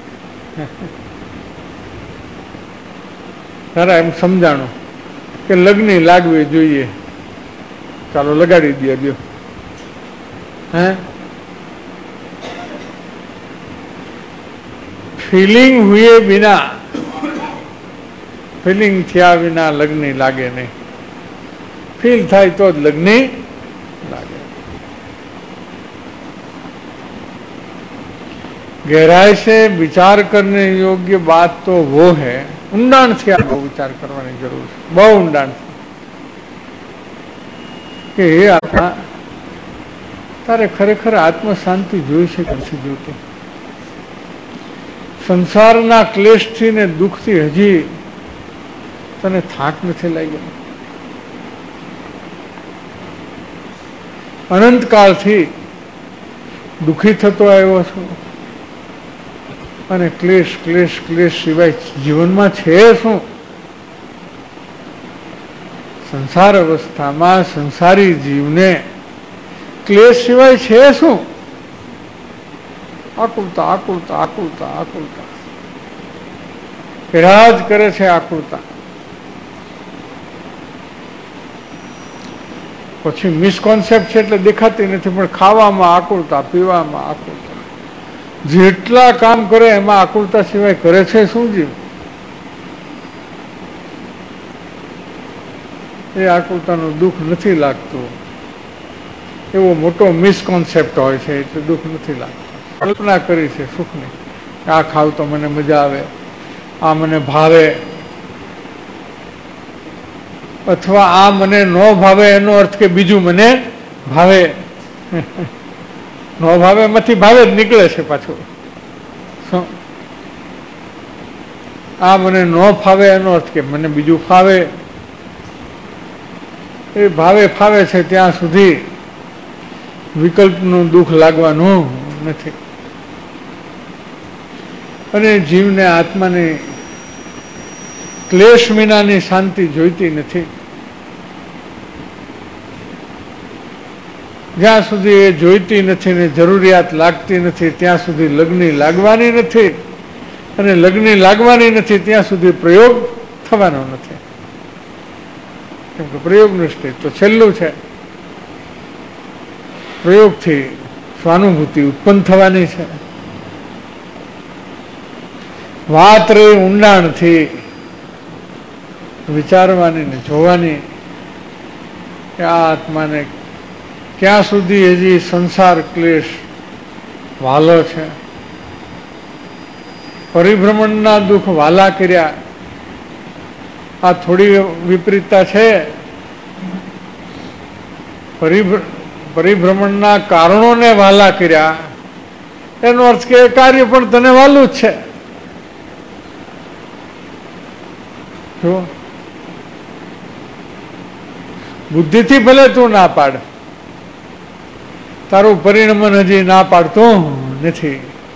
सारा एम समझाणो कि लगनी लागवी जोईए, चालो लगाड़ी दिया दियो। हैं ફિલિંગ હુએ બિના, ફિલિંગ થયા વિના લગ્ન લાગે નહીં. ફીલ થાય તો જ લગ્ન લાગે. गहराई से विचार करने योग्य बात तो वो है, ઊંડાણ થી આ વિચાર કરવાની જરૂર છે, બહુ ઊંડાણ કે હે આત્મા, તારે ખરેખર આત્મ શાંતિ જોઈ છે કે નથી જોતી? સંસારના ક્લેશથી ને દુઃખથી હજી તને થાક નથી લાગ્યો? અનંતકાળથી દુઃખી થતો આવ્યો છું અને ક્લેશ ક્લેશ ક્લેશ સિવાય જીવનમાં છે શું? સંસાર અવસ્થામાં સંસારી જીવને ક્લેશ સિવાય છે શું? આકુળતા આકુળતા આકુળતા આકુળતા પીડા જ કરે છે. આકુળતા પછી મિસકોન્સેપ્ટ છે એટલે દેખાતી નથી, પણ ખાવામાં આકુળતા, પીવામાં આકુળતા, જેટલા કામ કરે એમાં આકુળતા સિવાય કરે છે શું જીવ? એ આકુળતાનું દુઃખ નથી લાગતું, એવો મોટો મિસકોન્સેપ્ટ હોય છે, એટલે દુઃખ નથી લાગતું. કલ્પના કરી છે સુખની, આ ખાવ તો મને મજા આવે, આ મને ભાવે, અથવા આ મને ન ભાવે એનો અર્થ કે બીજું મને ભાવે. ન ભાવે એમાંથી ભાવે જ નીકળે છે પાછું. શું? આ મને ન ફાવે એનો અર્થ કે મને બીજું ફાવે. એ ભાવે ફાવે છે ત્યાં સુધી વિકલ્પનું દુઃખ લાગવાનું નથી. અને જીવને આત્માની ક્લેશ વિનાની શાંતિ જોઈતી નથી. જ્યાં સુધી એ જોઈતી નથી ને જરૂરિયાત લાગતી નથી ત્યાં સુધી લગ્ન લાગવાની નથી, અને લગ્ન લાગવાની નથી ત્યાં સુધી પ્રયોગ થવાનો નથી. કેમ કે પ્રયોગનું સ્ટેજ તો છેલ્લું છે. પ્રયોગથી સ્વાનુભૂતિ ઉત્પન્ન થવાની છે. વાત રહી ઊંડાણથી વિચારવાની ને જોવાની કે આ આત્માને ક્યાં સુધી હજી સંસાર ક્લેશ વાલો છે, પરિભ્રમણના દુઃખ વાલા કર્યા. આ થોડી વિપરીતતા છે. પરિભ્રમણના કારણોને વાલા કર્યા એનો અર્થ કે કાર્ય પણ તને વાલું જ છે. જો બુદ્ધિથી ભલે તું ના પાડ, તારું પરિણમન હજી ના પાડતું નથી,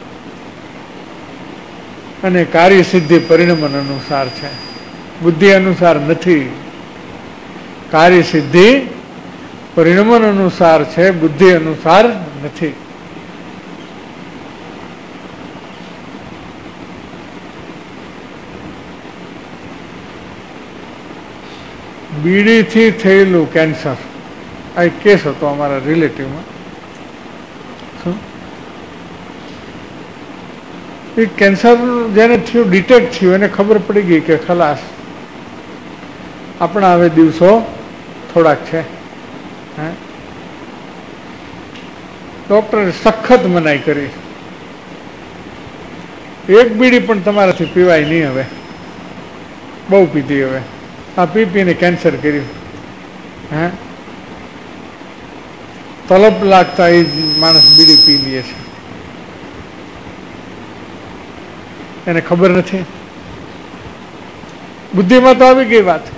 અને કાર્ય સિદ્ધિ પરિણમન અનુસાર છે, બુદ્ધિ અનુસાર નથી. કાર્ય સિદ્ધિ પરિણમન અનુસાર છે, બુદ્ધિ અનુસાર નથી. બીડીથી થયેલું કેન્સર, આ એક કેસ હતો અમારા રિલેટિવમાં. એ કેન્સર જેને થયું, ડિટેક્ટ થયું, એને ખબર પડી ગઈ કે ખલાસ, આપણા હવે દિવસો થોડાક છે. હે ડોક્ટરે સખત મનાઈ કરી, એક બીડી પણ તમારાથી પીવાય નહીં, હવે બહુ પીધી, હવે આ પી પીને કેન્સર કર્યું. હે તલપ લાગતા એ જ માણસ બીડી પી લે છે, એને ખબર નથી. બુદ્ધિમાં તો આવી ગઈ વાત,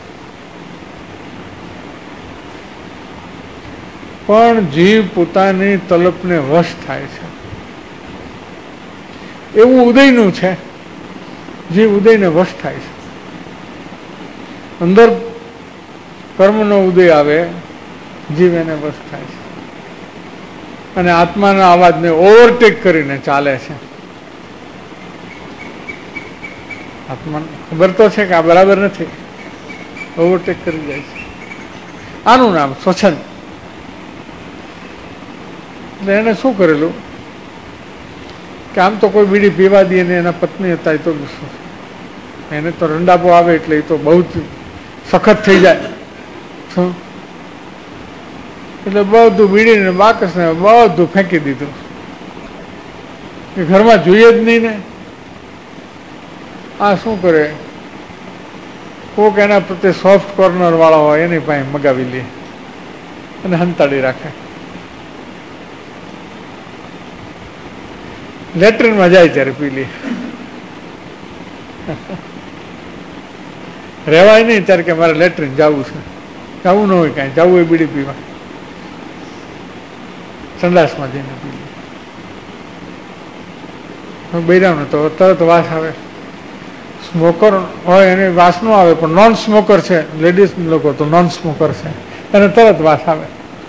પણ જીવ પોતાની તલપને વશ થાય છે. એવું ઉદયનું છે, જીવ ઉદયને વશ થાય છે. અંદર કર્મનો ઉદય આવે, જીવ એને વશ થાય છે, અને આત્માના અવાજને ઓવરટેક કરીને ચાલે છે. આત્માને ખબર તો છે કે આ બરાબર નથી, ઓવરટેક કરી જાય છે. આનું નામ સ્વચ્છંદ. એટલે એને શું કરેલું કે કે આમ તો કોઈ બીડી પીવા દે ને એના પત્ની હતા એ તો એને તો રંડાપો આવે એટલે એ તો બહુ જ સખત થઈ જાય. શું એટલે બધું બીડીને બાકસને બધું ફેંકી દીધું. એ ઘરમાં જોઈએ જ નહીં ને. આ શું કરે, કોક એના પ્રત્યે સોફ્ટ કોર્નર વાળા હોય એની પાસે મગાવી લે અને હંતાડી રાખે. લેટ્રિનમાં જાય ત્યારે પી લે. રહેવાય નહીં ત્યારે કે મારે લેટ્રિન જવું છે. જવું ન હોય કાંઈ, જવું હોય બીડી પીવા, સંડાસમાં જઈને પી લે. બૈરાનો તો તરત વાસ આવે. સ્મોકર હોય એને વાસ ન આવે, પણ નોન સ્મોકર છે લેડીઝ લોકો તો નોન સ્મોકર છે એને તરત વાસ આવે.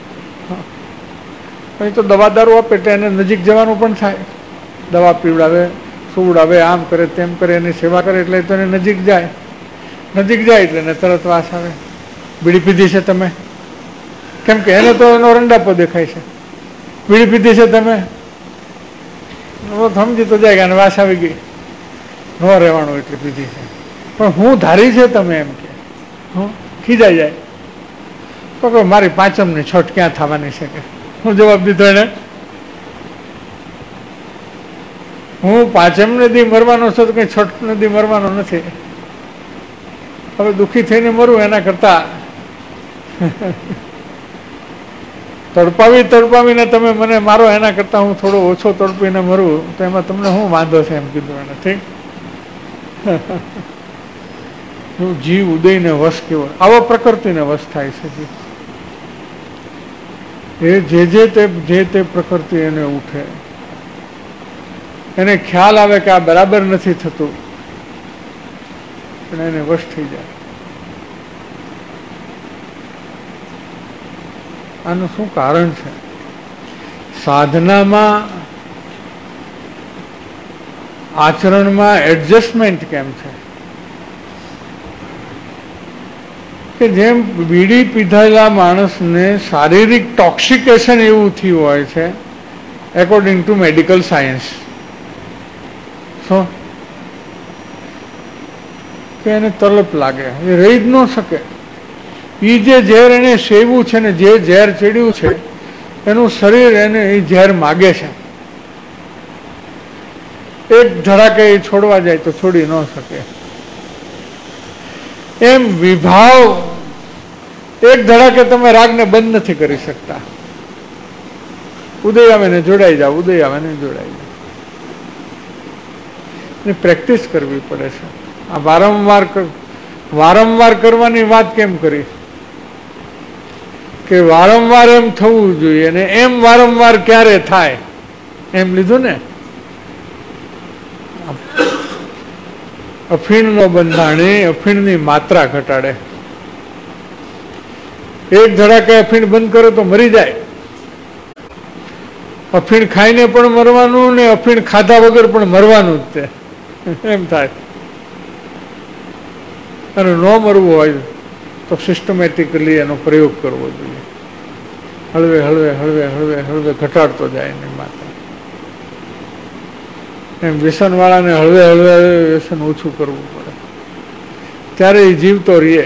અહીં તો દવા દારૂ આપે એટલે એને નજીક જવાનું પણ થાય. દવા પીવડાવે, સુવડાવે, આમ કરે તેમ કરે, એની સેવા કરે એટલે તો એને નજીક જાય. નજીક જાય એટલે એને તરત વાસ આવે. બીડી પીધી છે તમે? કેમ કે એને તો એનો રંડાપો દેખાય છે. બીડી પીધી છે તમે? સમજી તો જાય કે વાસ આવી ગઈ, ન રહેવાનું એટલે પીધી છે. પણ હું ધારી છે તમે એમ કે હું ખીજાઈ જાય તો કે મારી પાંચમની છઠ ક્યાં થવાની છે કે હું જવાબ દીધો એને? હું પાંચમ નદી મરવાનો છું તો કઈ છઠ નદી મરવાનો નથી. હવે દુઃખી થઈને મરવું એના કરતા તડપાવી તડપાવીને તમે મને મારો એના કરતા હું થોડો ઓછો તડપીને મરવું તો એમાં તમને શું વાંધો છે એમ કીધું એને. ઠીક. જીવ ઉદયને વશ કેવો, આવો પ્રકૃતિને વશ થાય છે. એ જે જે તે જે તે પ્રકૃતિ એને ઉઠે, એને ખ્યાલ આવે કે આ બરાબર નથી થતું પણ એને વશ થઈ જાય. આનું શું કારણ છે? સાધનામાં આચરણમાં એડજસ્ટમેન્ટ કેમ છે કે જેમ બીડી પીધેલા માણસને શારીરિક ટોક્સિકેશન એવું થયું હોય છે એકોર્ડિંગ ટુ મેડિકલ સાયન્સ, શું કે એને તલપ લાગે, એ રહી જ ન શકે. એ જે ઝેર એને સેવું છે ને જે ઝેર ચડ્યું છે એનું શરીર એને એ ઝેર માગે છે. એક ધડાકે એ છોડવા જાય તો છોડી ન શકે. એમ વિભાવ એક ધડાકે તમે રાગને બંધ નથી કરી શકતા. ઉદય આવે ને જોડાઈ જાવ, ઉદય આવે ને જોડાઈ જાવ. એ પ્રેક્ટિસ કરવી પડે છે. આ વારંવાર વારંવાર કરવાની વાત કેમ કરી કે વારંવાર એમ થવું જોઈએ અને એમ વારંવાર ક્યારે થાય એમ લીધું ને. અફીણનો બંધાણી અફીણની માત્રા ઘટાડે. એક ધડાકે અફીણ બંધ કરે તો મરી જાય. અફીણ ખાઈને પણ મરવાનું ને અફીણ ખાધા વગર પણ મરવાનું જ તે એમ થાય. અને ન મરવું હોય તો સિસ્ટમેટિકલી એનો પ્રયોગ કરવો જોઈએ. હળવે હળવે હળવે હળવે હળવે ઘટાડતો જાય એની માત્રા. એમ વ્યસનવાળાને હળવે હળવે વ્યસન ઓછું કરવું પડે ત્યારે એ જીવતો રહીએ,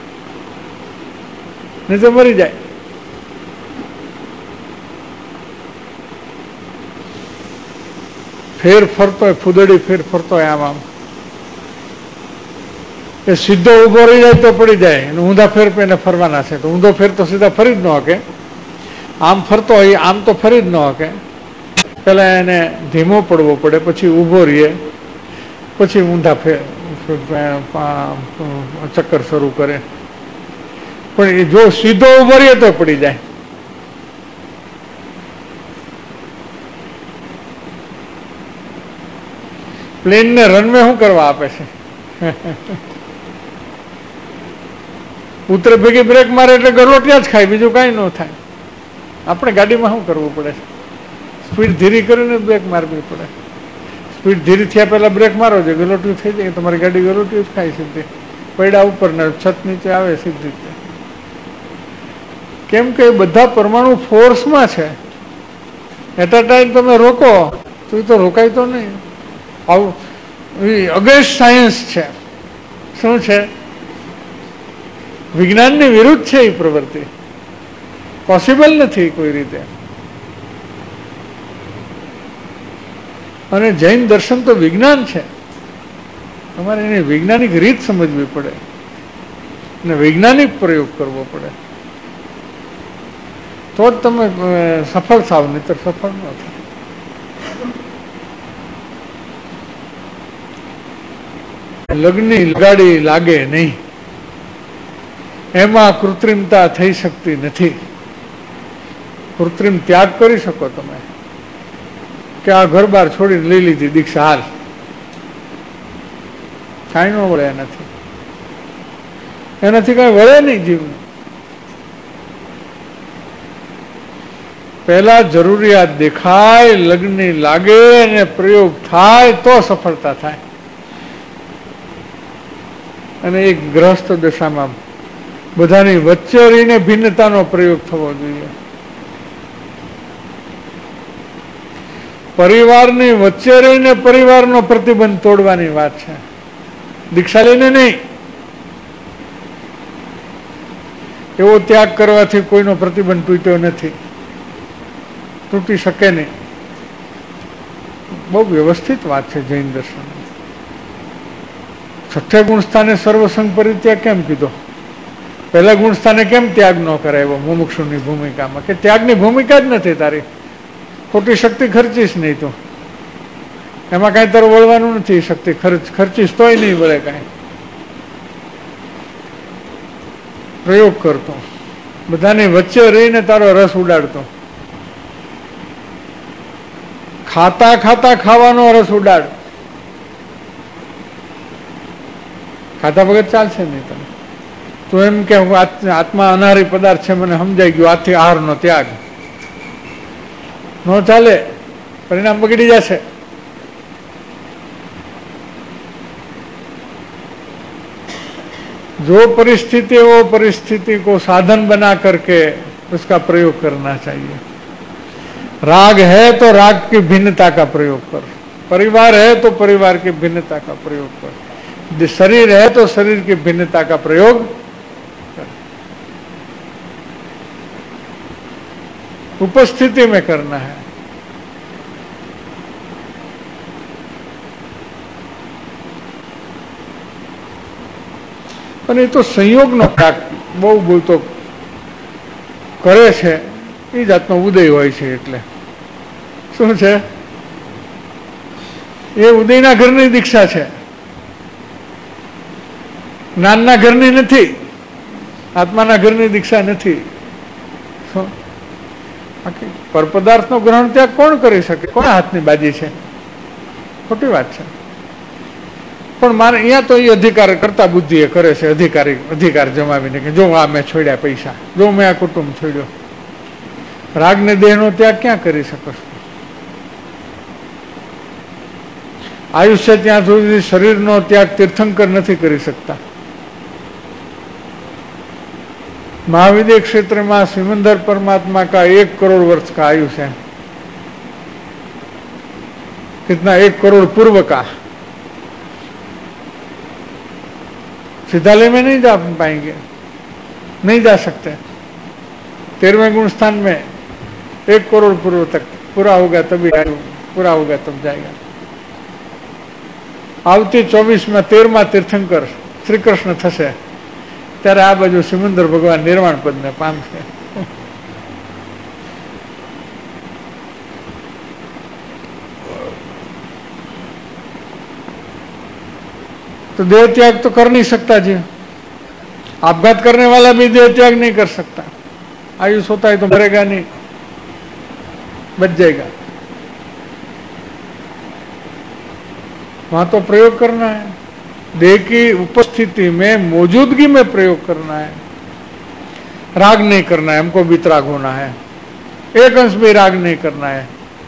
નહીં તો મરી જાય. ફેર ફરતો હોય ફૂદડી ફેર ફરતો હોય આમ આમ એ સીધો ઉભો રહી જાય તો પડી જાય અને ઊંધા ફેર એને ફરવાના છે તો ઊંધો ફેર તો સીધા ફરી જ ન શકે. આમ ફરતો હોય આમ તો ફરી જ ન શકે. પેલા એને ધીમો પડવો પડે, પછી ઊભો રહીએ, પછી ઊંધા ફેર ચક્કર શરૂ કરે. પણ એ જો સીધો ઉભો રહીએ તો પડી જાય. પ્લેનને રનવે શું કરવા આપે છે? ઉતરે ભેગી બ્રેક મારે એટલે ગરલોટિયા જ ખાય, બીજું કાંઈ ન થાય. આપણે ગાડીમાં શું કરવું પડે? સ્પીડ ધીરી કરીને બ્રેક મારવી પડે. સ્પીડ ધીરી થયા પહેલાં બ્રેક મારો છે, ગલોટિયું થઈ જાય તમારી ગાડી ગલોટિયું જ ખાય સીધી. પૈડા ઉપર ને છત નીચે આવે સીધી રીતે. કેમ કે બધા પરમાણુ ફોર્સમાં છે. એટ અ ટાઈમ તમે રોકો તો એ તો રોકાય તો નહીં. આવું અગેન્સ્ટ સાયન્સ છે. શું છે? વિજ્ઞાનની વિરુદ્ધ છે એ પ્રવૃત્તિ. પોસિબલ નથી કોઈ રીતે. અને જૈન દર્શન તો વિજ્ઞાન છે. તમારે એની વૈજ્ઞાનિક રીત સમજવી પડે અને વૈજ્ઞાનિક પ્રયોગ કરવો પડે, તો જ તમે સફળ થાવ, નહીતર સફળ ન થાવ. લગ્નની લગાડી લાગે નહીં, એમાં કૃત્રિમતા થઈ શકતી નથી. કૃત્રિમ ત્યાગ કરી શકો તમે કે આ ઘર બાર છોડીને લઈ લીધી દીક્ષા, હાલ કાંઈ ન વળે એનાથી. એનાથી કાંઈ વળે નહીં જીવને. પહેલા જરૂરિયાત દેખાય, લગ્નની લાગે અને પ્રયોગ થાય તો સફળતા થાય. અને એક ગ્રહસ્થ દશામાં બધાની વચ્ચે રહીને ભિન્નતાનો પ્રયોગ થવો જોઈએ. પરિવારની વચ્ચે રહીને પરિવારનો પ્રતિબંધ તોડવાની વાત છે, દીક્ષા લઈને નહીં. એવો ત્યાગ કરવાથી કોઈનો પ્રતિબંધ તૂટ્યો નથી, તૂટી શકે નહીં. બહુ વ્યવસ્થિત વાત છે જૈન દર્શન. છઠ્ઠે ગુણસ્થાને સર્વસંગ પરિત્યાગ કેમ કીધો? પહેલા ગુણસ્થાને કેમ ત્યાગ ન કરાવ્યો મુમુક્ષુની ભૂમિકામાં? કે ત્યાગની ભૂમિકા જ નથી તારી, ખોટી શક્તિ ખર્ચીશ નહીં તો એમાં કાંઈ તારું વળવાનું નથી. શક્તિ ખર્ચ ખર્ચીશ તોય નહીં વળે કાંઈ. પ્રયોગ કરતો, બધાની વચ્ચે રહીને તારો રસ ઉડાડતો, ખાતા ખાતા ખાવાનો રસ ઉડાડ. ખાતા વગર ચાલશે નહીં તમે. તો એમ કે આત્મા અનારી પદાર્થ છે, મને સમજાઈ ગયું, આથી આહારનો ત્યાગ ન ચાલે, પરિણામ બગડી જશે. जो परिस्थिति वो परिस्थिति को साधन बना करके उसका प्रयोग करना चाहिए. राग है तो राग की भिन्नता का प्रयोग कर, परिवार है तो परिवार की भिन्नता का प्रयोग कर, शरीर है तो शरीर की भिन्नता का प्रयोग कर. उपस्थिति में करना है. અને એ તો સંયોગનો ત્યાગ બહુ બોલતો કરે છે, એ જાતનો ઉદય હોય છે. એટલે શું છે? એ ઉદયના ઘરની દીક્ષા છે, જ્ઞાનના ઘરની નથી, આત્માના ઘરની દીક્ષા નથી. પરપદાર્થનો ગ્રહણ ત્યાગ કોણ કરી શકે? કોના હાથની બાજી છે? ખોટી વાત છે. પણ મારે અહીંયા તો એ અધિકાર કરતા બુદ્ધિ એ કરે છે, અધિકારી અધિકાર જમાવીને કે જો આ મેં છોડ્યા પૈસા, જો મેં આ કુટુંબ છોડ્યો. રાગને દેહનો ત્યાગ ક્યાં કરી શકશો? આયુષ્ય ત્યાં સુધી શરીરનો ત્યાગ તીર્થંકર નથી કરી શકતા. महाविद्य क्षेत्र में सिमंदर परमात्मा का एक करोड़ वर्ष का आयुष है. कितना? एक करोड़ पूर्व का. सिद्धालय में नहीं जा पाएंगे, नहीं जा सकते. तेरहवें गुण स्थान में एक करोड़ पूर्व तक पूरा होगा, तभी पूरा होगा तब जाएगा. आवती चौबीस में तेरहमा तीर्थंकर श्री कृष्ण थશે, ત્યારે આ બાજુ સિમંદર ભગવાન નિર્વાણ પદને પામશે. तो देह त्याग तो कर नहीं सकता जी. आपघात करने वाला भी देह त्याग नहीं कर सकता. आयुष होता है तो मरेगा नहीं, बच जाएगा. वहां तो प्रयोग करना है, देह की उपस्थिति में, मौजूदगी में प्रयोग करना है. राग नहीं करना है, हमको वितराग होना है. एक अंश भी राग नहीं करना है.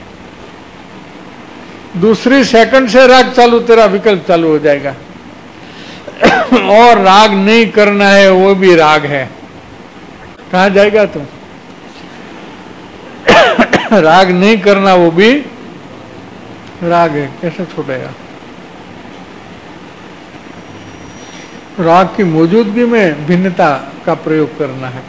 दूसरी सेकंड से राग चालू, तेरा विकल्प चालू हो जाएगा. और राग नहीं करना है, वो भी राग है. कहाँ जाएगा तुम? राग नहीं करना वो भी राग है, कैसे छूटेगा? राग की मौजूदगी में भिन्नता का प्रयोग करना है।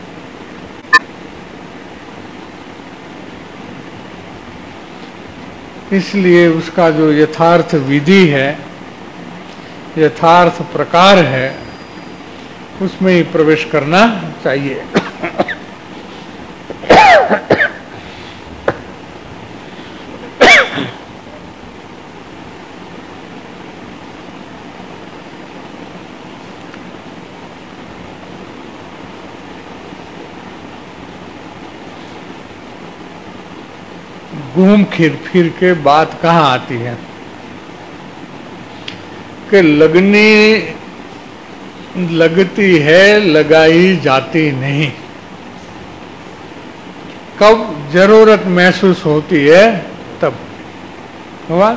इसलिए उसका जो यथार्थ विधि है, यथार्थ प्रकार है, उसमें ही प्रवेश करना चाहिए। घूम फिर फिर के बात कहाँ आती है कि लगनी लगती है, लगाई जाती नहीं। कब जरूरत महसूस होती है तब। हुआ?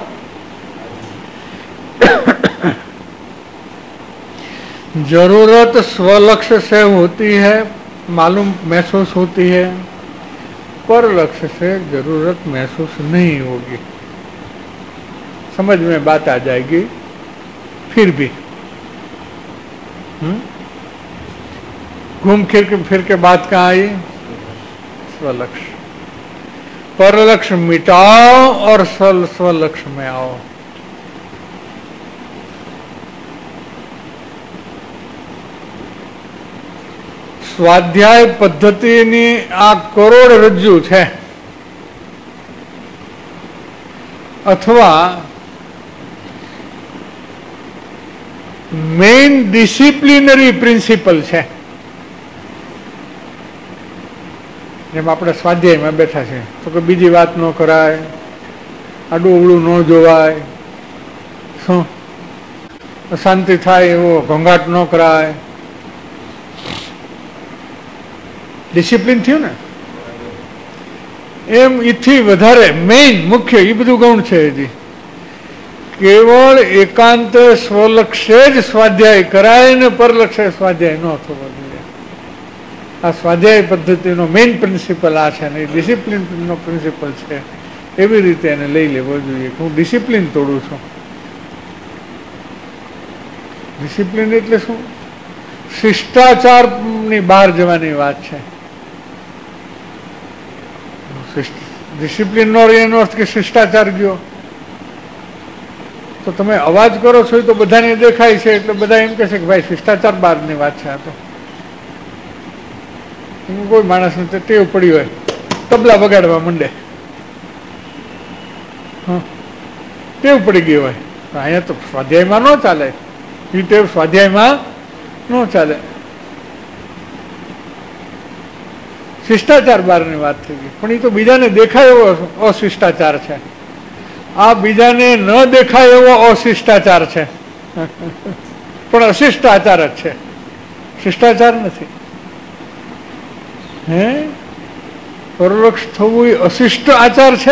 जरूरत स्वलक्ष्य से होती है, मालूम महसूस होती है, पर लक्ष्य से जरूरत महसूस नहीं होगी। समझ में बात आ जाएगी। फिर भी घूम फिर के फिर के बात कहाँ आई? स्वलक्ष्य। पर लक्ष्य मिटाओ और स्व स्वलक्ष्य में आओ। સ્વાધ્યાય પદ્ધતિની આ કરોડરજ્જુ છે, અથવા મેઇન ડિસિપ્લિનરી પ્રિન્સિપલ છે। જેમ આપણે સ્વાધ્યાયમાં બેઠા છે તો કે બીજી વાત ન કરાય, આડું અવળું ન જોવાય, શું અશાંતિ થાય એવો ઘોંઘાટ ન કરાય, ડિસિપ્લિન થયું ને। એમ એથી વધારે મેઇન મુખ્ય એ બધું ગૌણ છે। હજી કેવળ એકાંત સ્વલક્ષ્ય જ સ્વાધ્યાય કરાય ને પરલક્ષ્ય સ્વાધ્યાય ન થવો જોઈએ। આ સ્વાધ્યાય પદ્ધતિનો મેઇન પ્રિન્સિપલ આ છે ને, ડિસિપ્લિનનો પ્રિન્સિપલ છે। એવી રીતે એને લઈ લેવો જોઈએ કે હું ડિસિપ્લિન તોડું છું। ડિસિપ્લિન એટલે શું? શિષ્ટાચારની બહાર જવાની વાત છે। ડિસિપ્લિન નો એનો અર્થ કે શિષ્ટાચાર ગયો તો તમે અવાજ કરો છો તો બધાને દેખાય છે એટલે બધા એમ કહે છે કે ભાઈ શિષ્ટાચાર બહારની વાત છે। આ તો કોઈ માણસને ટેવ પડી હોય તબલા વગાડવા માંડે, ટેવ પડી ગઈ હોય તો અહીંયા તો સ્વાધ્યાયમાં ન ચાલે, એ ટેવ સ્વાધ્યાયમાં ન ચાલે। શિષ્ટાચાર બહારની વાત થઈ ગઈ, પણ એ તો બીજાને દેખાય એવો અશિષ્ટાચાર છે। આ બીજાને ન દેખાય એવો અશિષ્ટાચાર છે, પણ અશિષ્ટાચાર જ છે, શિષ્ટાચાર નથી। હે પરલક્ષ થવું એ અશિષ્ટ આચાર છે।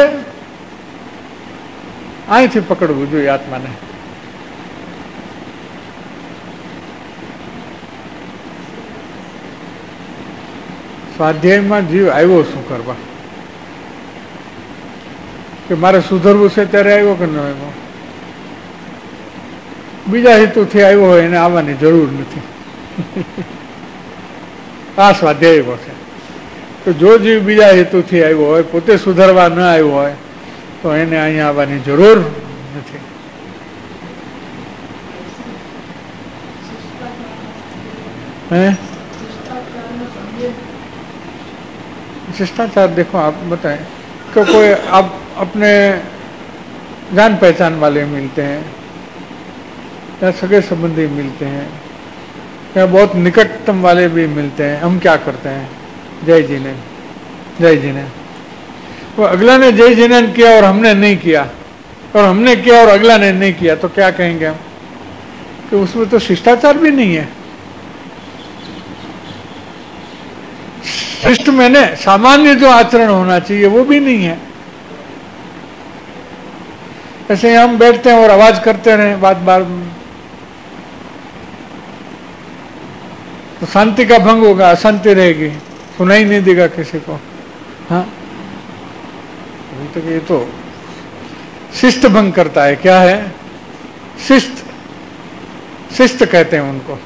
અહીંથી પકડવું જોઈએ આત્માને। સ્વાધ્યાયમાં જીવ આવ્યો શું કરવા? કે મારે સુધરવું છે ત્યારે આવ્યો કે ન આવ્યો? બીજા હેતુથી આવ્યો હોય એને આવવાની જરૂર નથી। આ સ્વાધ્યાય છે। તો જો જીવ બીજા હેતુથી આવ્યો હોય, પોતે સુધારવા ન આવ્યો હોય, તો એને અહીંયા આવવાની જરૂર નથી। હે शिष्टाचार देखो आप बताएं तो कोई आप अपने जान पहचान वाले मिलते हैं या सगे संबंधी मिलते हैं या बहुत निकटतम वाले भी मिलते हैं, हम क्या करते हैं? जय जी ने जय जी ने वो अगला ने जय जी ने किया और हमने नहीं किया, और हमने किया और अगला ने नहीं किया, तो क्या कहेंगे हम कि उसमें तो शिष्टाचार भी नहीं है। शिष्ट में ने सामान्य जो आचरण होना चाहिए वो भी नहीं है। ऐसे ही हम बैठते हैं और आवाज करते रहे बात बार, तो शांति का भंग होगा, अशांति रहेगी, सुनाई नहीं देगा किसी को। हाँ तो ये तो शिष्ट भंग करता है। क्या है? शिस्त, शिस्त कहते हैं उनको।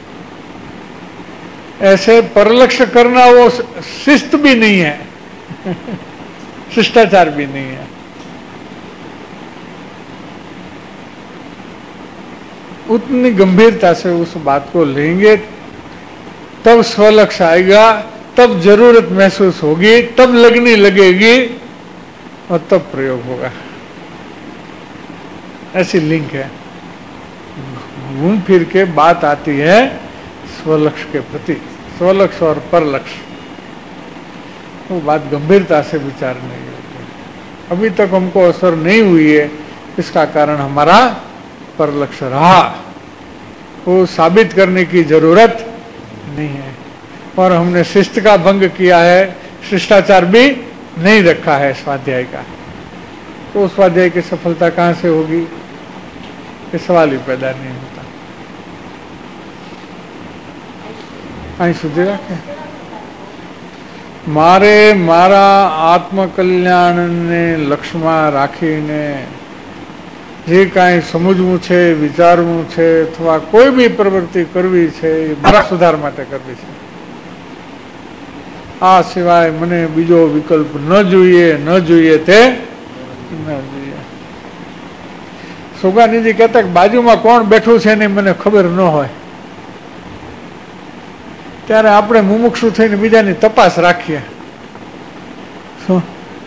ऐसे परलक्ष्य करना वो शिस्त भी नहीं है, शिष्टाचार भी नहीं है। उतनी गंभीरता से उस बात को लेंगे तब स्वलक्ष्य आएगा, तब जरूरत महसूस होगी, तब लगनी लगेगी और तब प्रयोग होगा। ऐसी लिंक है। घूम फिर के बात आती है स्वलक्ष्य के प्रति, स्वलक्ष्य और परलक्ष्य। वो बात गंभीरता से विचार नहीं होती। अभी तक हमको असर नहीं हुई है, इसका कारण हमारा परलक्ष्य रहा। वो साबित करने की जरूरत नहीं है। और हमने शिष्ट का भंग किया है, शिष्टाचार भी नहीं रखा है स्वाध्याय का, तो स्वाध्याय की सफलता कहां से होगी? ये सवाल ही पैदा नहीं होता। અહીં સુધી રાખે મારે મારા આત્મકલ્યાણને લક્ષ્યમાં રાખીને જે કાંઈ સમજવું છે, વિચારવું છે અથવા કોઈ બી પ્રવૃત્તિ કરવી છે એ મારા સુધાર માટે કરવી છે। આ સિવાય મને બીજો વિકલ્પ ન જોઈએ, ન જોઈએ તે ન જોઈએ। સુગાનીજી કહેતા કે બાજુમાં કોણ બેઠું છે ને મને ખબર ન હોય, ત્યારે આપણે મુમુક્ષુ થઈને બીજાની તપાસ રાખીએ। શું?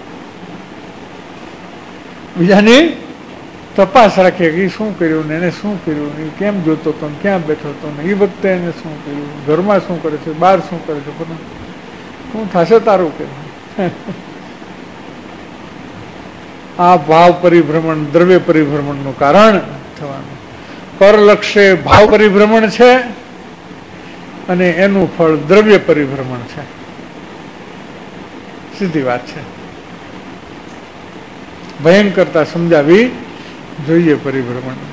બીજાની તપાસ રાખીએ કે શું કર્યું ને એને શું કર્યું ને કેમ જોતો હતો ને ક્યાં બેઠો હતો ને એ વખતે એને શું કર્યું, ઘરમાં શું કરે છે, બહાર શું કરે છે, પણ શું થશે તારું કે? આ ભાવ પરિભ્રમણ દ્રવ્ય પરિભ્રમણનું કારણ થવાનું। પરલક્ષ્ય ભાવ પરિભ્રમણ છે અને એનું ફળ દ્રવ્ય પરિભ્રમણ છે। સીધી વાત છે। ભયંકરતા સમજાવી જોઈએ પરિભ્રમણ।